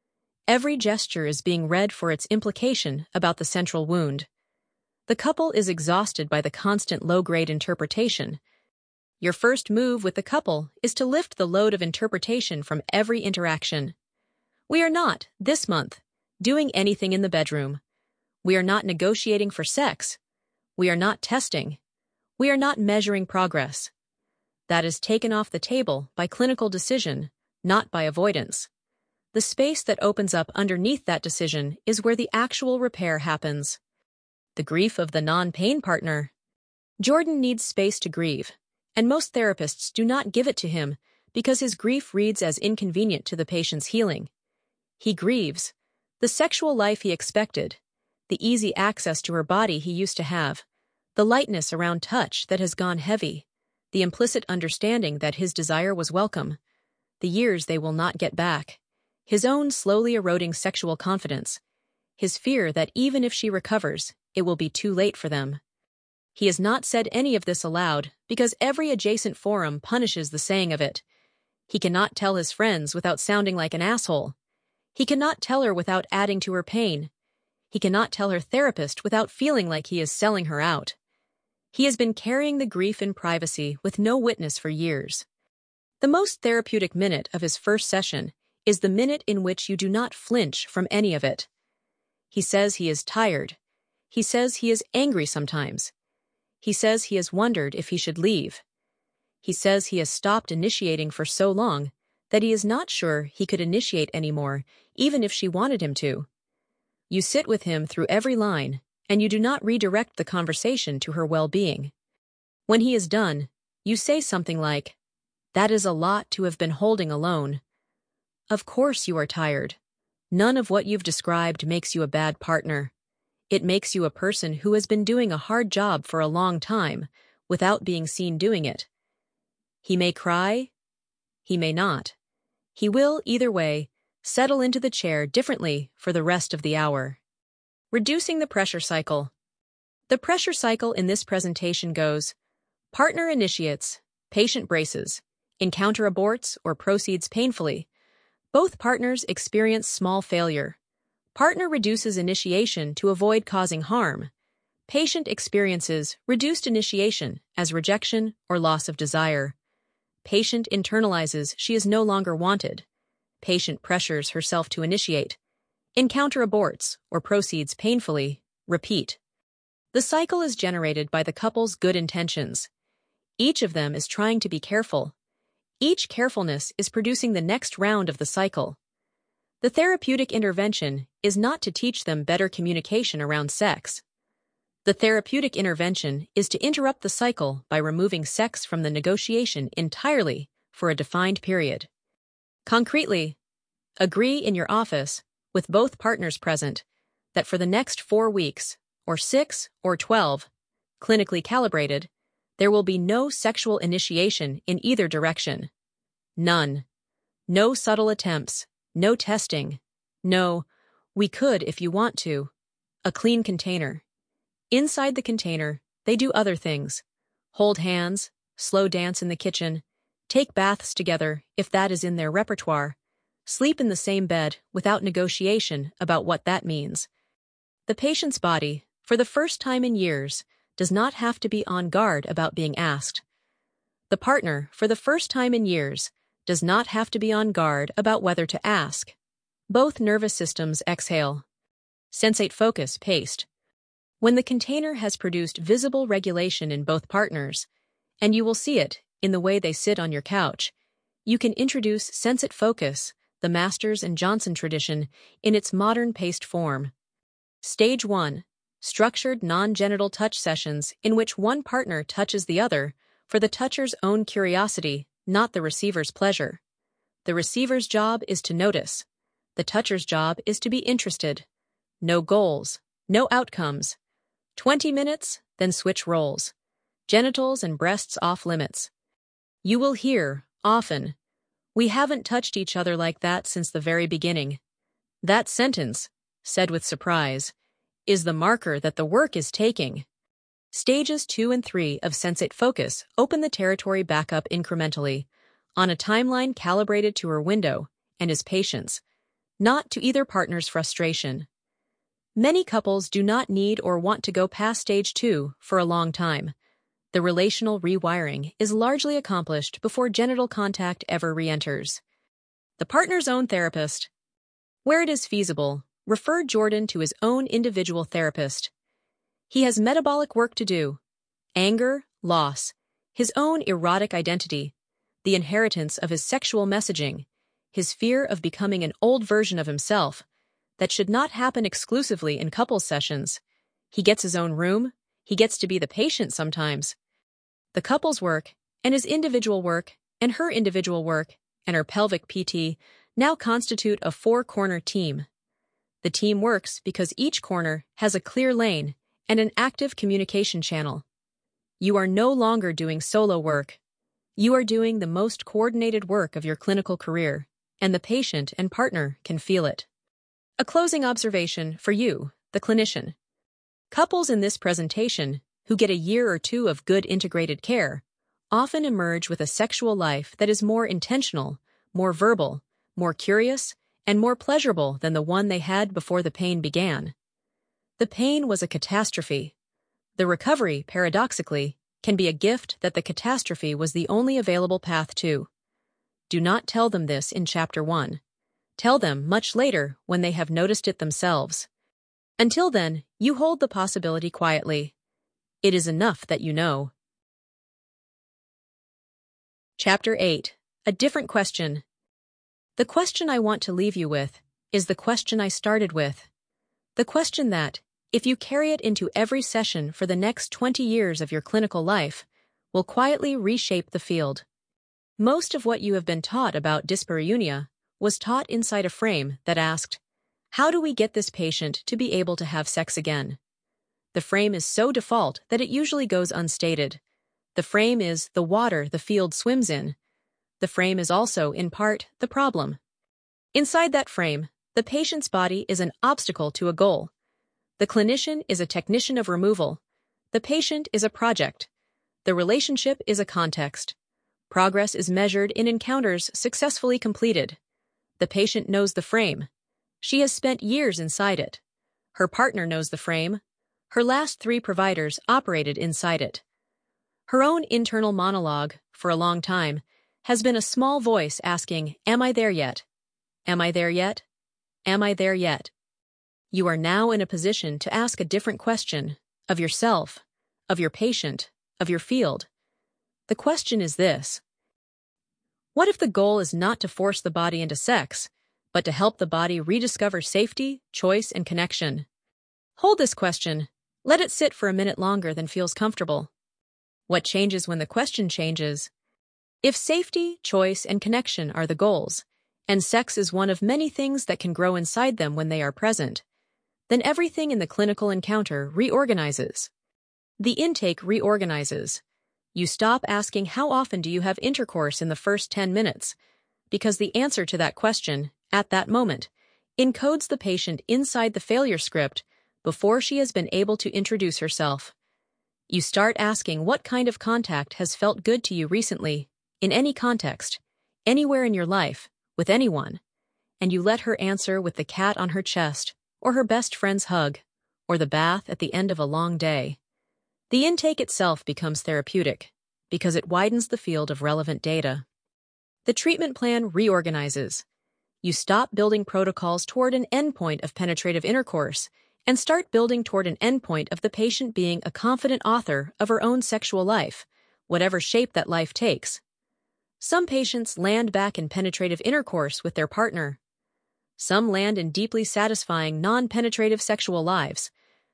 Speaker 1: Every gesture is being read for its implication about the central wound. The couple is exhausted by the constant low-grade interpretation. Your first move with the couple is to lift the load of interpretation from every interaction. We are not, this month, doing anything in the bedroom. We are not negotiating for sex. We are not testing. We are not measuring progress. That is taken off the table by clinical decision, not by avoidance. The space that opens up underneath that decision is where the actual repair happens. The grief of the non-pain partner. Jordan needs space to grieve, and most therapists do not give it to him because his grief reads as inconvenient to the patient's healing. He grieves the sexual life he expected, the easy access to her body he used to have, the lightness around touch that has gone heavy, the implicit understanding that his desire was welcome, the years they will not get back, his own slowly eroding sexual confidence, his fear that even if she recovers, it will be too late for them. He has not said any of this aloud because every adjacent forum punishes the saying of it. He cannot tell his friends without sounding like an asshole. He cannot tell her without adding to her pain. He cannot tell her therapist without feeling like he is selling her out. He has been carrying the grief in privacy with no witness for years. The most therapeutic minute of his first session is the minute in which you do not flinch from any of it. He says he is tired. He says he is angry sometimes. He says he has wondered if he should leave. He says he has stopped initiating for so long that he is not sure he could initiate anymore, even if she wanted him to. You sit with him through every line, and you do not redirect the conversation to her well-being. When he is done, you say something like, "That is a lot to have been holding alone. Of course you are tired. None of what you've described makes you a bad partner. It makes you a person who has been doing a hard job for a long time without being seen doing it." He may cry. He may not. He will, either way, settle into the chair differently for the rest of the hour. Reducing the pressure cycle. The pressure cycle in this presentation goes: partner initiates, patient braces, encounter aborts or proceeds painfully. Both partners experience small failure. Partner reduces initiation to avoid causing harm. Patient experiences reduced initiation as rejection or loss of desire. Patient internalizes she is no longer wanted. Patient pressures herself to initiate. Encounter aborts or proceeds painfully. Repeat. The cycle is generated by the couple's good intentions. Each of them is trying to be careful. Each carefulness is producing the next round of the cycle. The therapeutic intervention is not to teach them better communication around sex. The therapeutic intervention is to interrupt the cycle by removing sex from the negotiation entirely for a defined period. Concretely, agree in your office, with both partners present, that for the next four weeks, or six or twelve, clinically calibrated, there will be no sexual initiation in either direction. None. No subtle attempts. No testing. No, "we could if you want to." A clean container. Inside the container, they do other things. Hold hands, slow dance in the kitchen, take baths together if that is in their repertoire, sleep in the same bed without negotiation about what that means. The patient's body, for the first time in years, does not have to be on guard about being asked. The partner, for the first time in years, does not have to be on guard about whether to ask. Both nervous systems exhale. Sensate focus paced. When the container has produced visible regulation in both partners, and you will see it in the way they sit on your couch, you can introduce sensate focus, the Masters and Johnson tradition, in its modern paced form. Stage one. Structured non-genital touch sessions in which one partner touches the other for the toucher's own curiosity, not the receiver's pleasure. The receiver's job is to notice. The toucher's job is to be interested. No goals, no outcomes. twenty minutes, then switch roles. Genitals and breasts off limits. You will hear, often, "We haven't touched each other like that since the very beginning." That sentence, said with surprise, is the marker that the work is taking. Stages two and three of Sensate Focus open the territory back up incrementally, on a timeline calibrated to her window and his patience, not to either partner's frustration. Many couples do not need or want to go past stage two for a long time. The relational rewiring is largely accomplished before genital contact ever re-enters. The partner's own therapist. Where it is feasible, refer Jordan to his own individual therapist. He has metabolic work to do. Anger, loss, his own erotic identity, the inheritance of his sexual messaging, his fear of becoming an old version of himself, that should not happen exclusively in couples sessions. He gets his own room, he gets to be the patient sometimes. The couple's work, and his individual work, and her individual work, and her pelvic P T now constitute a four-corner team. The team works because each corner has a clear lane and an active communication channel. You are no longer doing solo work. You are doing the most coordinated work of your clinical career, and the patient and partner can feel it. A closing observation for you, the clinician. Couples in this presentation, who get a year or two of good integrated care, often emerge with a sexual life that is more intentional, more verbal, more curious, and more pleasurable than the one they had before the pain began. The pain was a catastrophe. The recovery, paradoxically, can be a gift that the catastrophe was the only available path to. Do not tell them this in Chapter one. Tell them much later when they have noticed it themselves. Until then, you hold the possibility quietly. It is enough that you know. Chapter eight. A different question. The question I want to leave you with is the question I started with. The question that, if you carry it into every session for the next twenty years of your clinical life, will quietly reshape the field. Most of what you have been taught about dyspareunia was taught inside a frame that asked, how do we get this patient to be able to have sex again? The frame is so default that it usually goes unstated. The frame is the water the field swims in. The frame is also, in part, the problem. Inside that frame, the patient's body is an obstacle to a goal. The clinician is a technician of removal. The patient is a project. The relationship is a context. Progress is measured in encounters successfully completed. The patient knows the frame. She has spent years inside it. Her partner knows the frame. Her last three providers operated inside it. Her own internal monologue, for a long time, has been a small voice asking, am I there yet? Am I there yet? Am I there yet? You are now in a position to ask a different question, of yourself, of your patient, of your field. The question is this. What if the goal is not to force the body into sex, but to help the body rediscover safety, choice, and connection? Hold this question. Let it sit for a minute longer than feels comfortable. What changes when the question changes? If safety, choice, and connection are the goals, and sex is one of many things that can grow inside them when they are present, then everything in the clinical encounter reorganizes. The intake reorganizes. You stop asking how often do you have intercourse in the first ten minutes, because the answer to that question, at that moment, encodes the patient inside the failure script before she has been able to introduce herself. You start asking what kind of contact has felt good to you recently, in any context, anywhere in your life, with anyone, and you let her answer with the cat on her chest, or her best friend's hug, or the bath at the end of a long day. The intake itself becomes therapeutic, because it widens the field of relevant data. The treatment plan reorganizes. You stop building protocols toward an endpoint of penetrative intercourse, and start building toward an endpoint of the patient being a confident author of her own sexual life, whatever shape that life takes. Some patients land back in penetrative intercourse with their partner. Some land in deeply satisfying, non-penetrative sexual lives.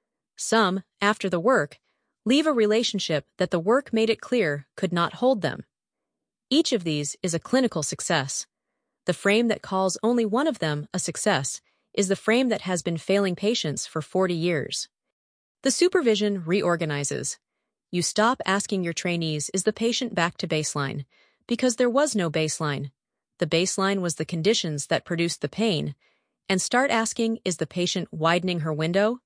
Speaker 1: Some, after the work, leave a relationship that the work made it clear could not hold them. Each of these is a clinical success. The frame that calls only one of them a success is the frame that has been failing patients for forty years. The supervision reorganizes. You stop asking your trainees, is the patient back to baseline? Because there was no baseline. The baseline was the conditions that produced the pain. And start asking, is the patient widening her window?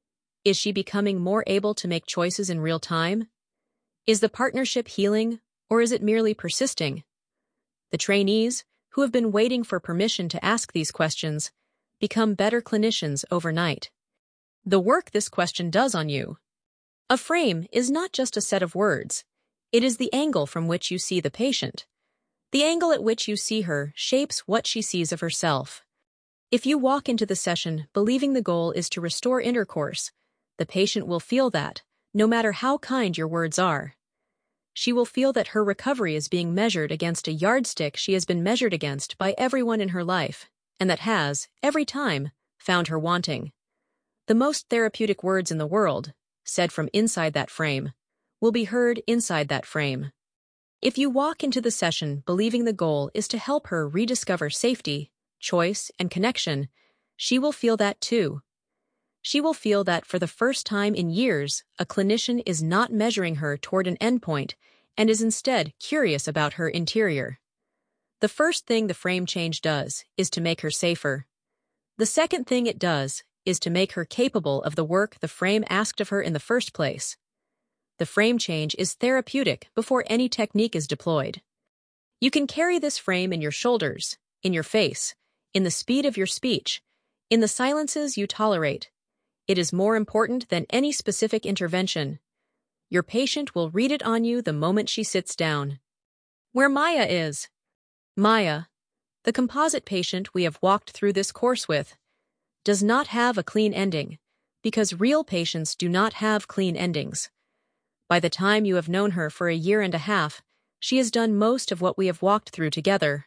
Speaker 1: Is she becoming more able to make choices in real time? Is the partnership healing, or is it merely persisting? The trainees, who have been waiting for permission to ask these questions, become better clinicians overnight. The work this question does on you. A frame is not just a set of words. It is the angle from which you see the patient. The angle at which you see her shapes what she sees of herself. If you walk into the session believing the goal is to restore intercourse, the patient will feel that, no matter how kind your words are. She will feel that her recovery is being measured against a yardstick she has been measured against by everyone in her life, and that has, every time, found her wanting. The most therapeutic words in the world, said from inside that frame, will be heard inside that frame. If you walk into the session believing the goal is to help her rediscover safety, choice, and connection, she will feel that too. She will feel that for the first time in years, a clinician is not measuring her toward an endpoint and is instead curious about her interior. The first thing the frame change does is to make her safer. The second thing it does is to make her capable of the work the frame asked of her in the first place. The frame change is therapeutic before any technique is deployed. You can carry this frame in your shoulders, in your face, in the speed of your speech, in the silences you tolerate. It is more important than any specific intervention. Your patient will read it on you the moment she sits down. Where Maya is. Maya, the composite patient we have walked through this course with, does not have a clean ending, because real patients do not have clean endings. By the time you have known her for a year and a half, she has done most of what we have walked through together.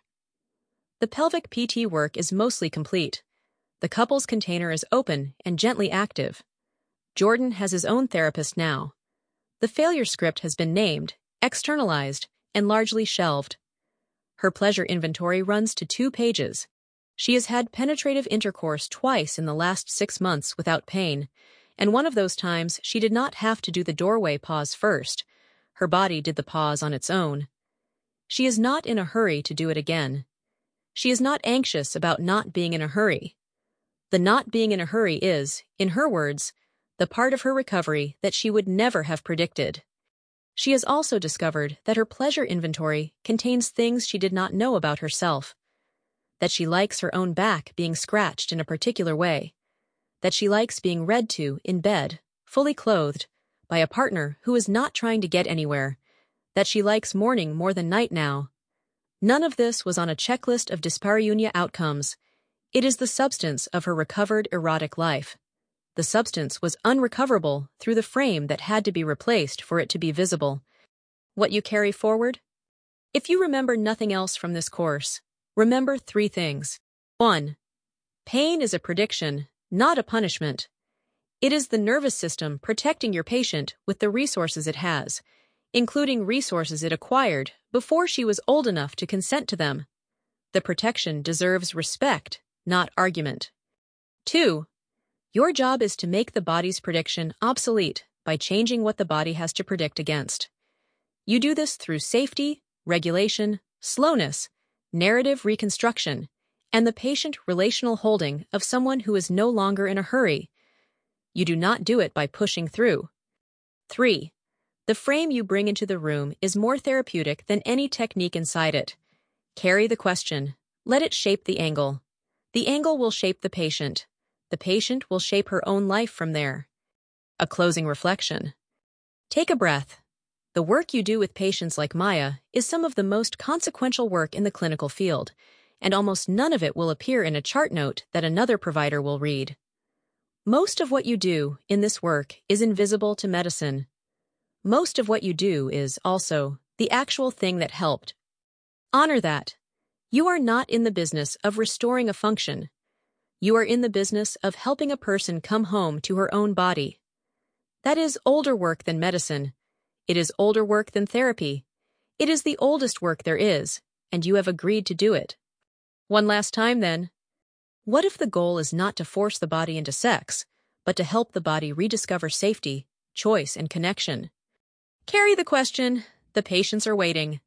Speaker 1: The pelvic P T work is mostly complete. The couple's container is open and gently active. Jordan has his own therapist now. The failure script has been named, externalized, and largely shelved. Her pleasure inventory runs to two pages. She has had penetrative intercourse twice in the last six months without pain, and one of those times she did not have to do the doorway pause first. Her body did the pause on its own. She is not in a hurry to do it again. She is not anxious about not being in a hurry. The not being in a hurry is, in her words, the part of her recovery that she would never have predicted. She has also discovered that her pleasure inventory contains things she did not know about herself. That she likes her own back being scratched in a particular way. That she likes being read to in bed, fully clothed, by a partner who is not trying to get anywhere. That she likes morning more than night now. None of this was on a checklist of dyspareunia outcomes. It is the substance of her recovered erotic life. The substance was unrecoverable through the frame that had to be replaced for it to be visible. What you carry forward? If you remember nothing else from this course, remember three things. One, pain is a prediction, not a punishment. It is the nervous system protecting your patient with the resources it has, including resources it acquired before she was old enough to consent to them. The protection deserves respect, not argument. Two, your job is to make the body's prediction obsolete by changing what the body has to predict against. You do this through safety, regulation, slowness, narrative reconstruction, and the patient relational holding of someone who is no longer in a hurry. You do not do it by pushing through. Three, the frame you bring into the room is more therapeutic than any technique inside it. Carry the question. Let it shape the angle. The angle will shape the patient. The patient will shape her own life from there. A closing reflection. Take a breath. The work you do with patients like Maya is some of the most consequential work in the clinical field, and almost none of it will appear in a chart note that another provider will read. Most of what you do in this work is invisible to medicine. Most of what you do is, also, the actual thing that helped. Honor that. You are not in the business of restoring a function. You are in the business of helping a person come home to her own body. That is older work than medicine. It is older work than therapy. It is the oldest work there is, and you have agreed to do it. One last time, then. What if the goal is not to force the body into sex, but to help the body rediscover safety, choice, and connection? Carry the question. The patients are waiting.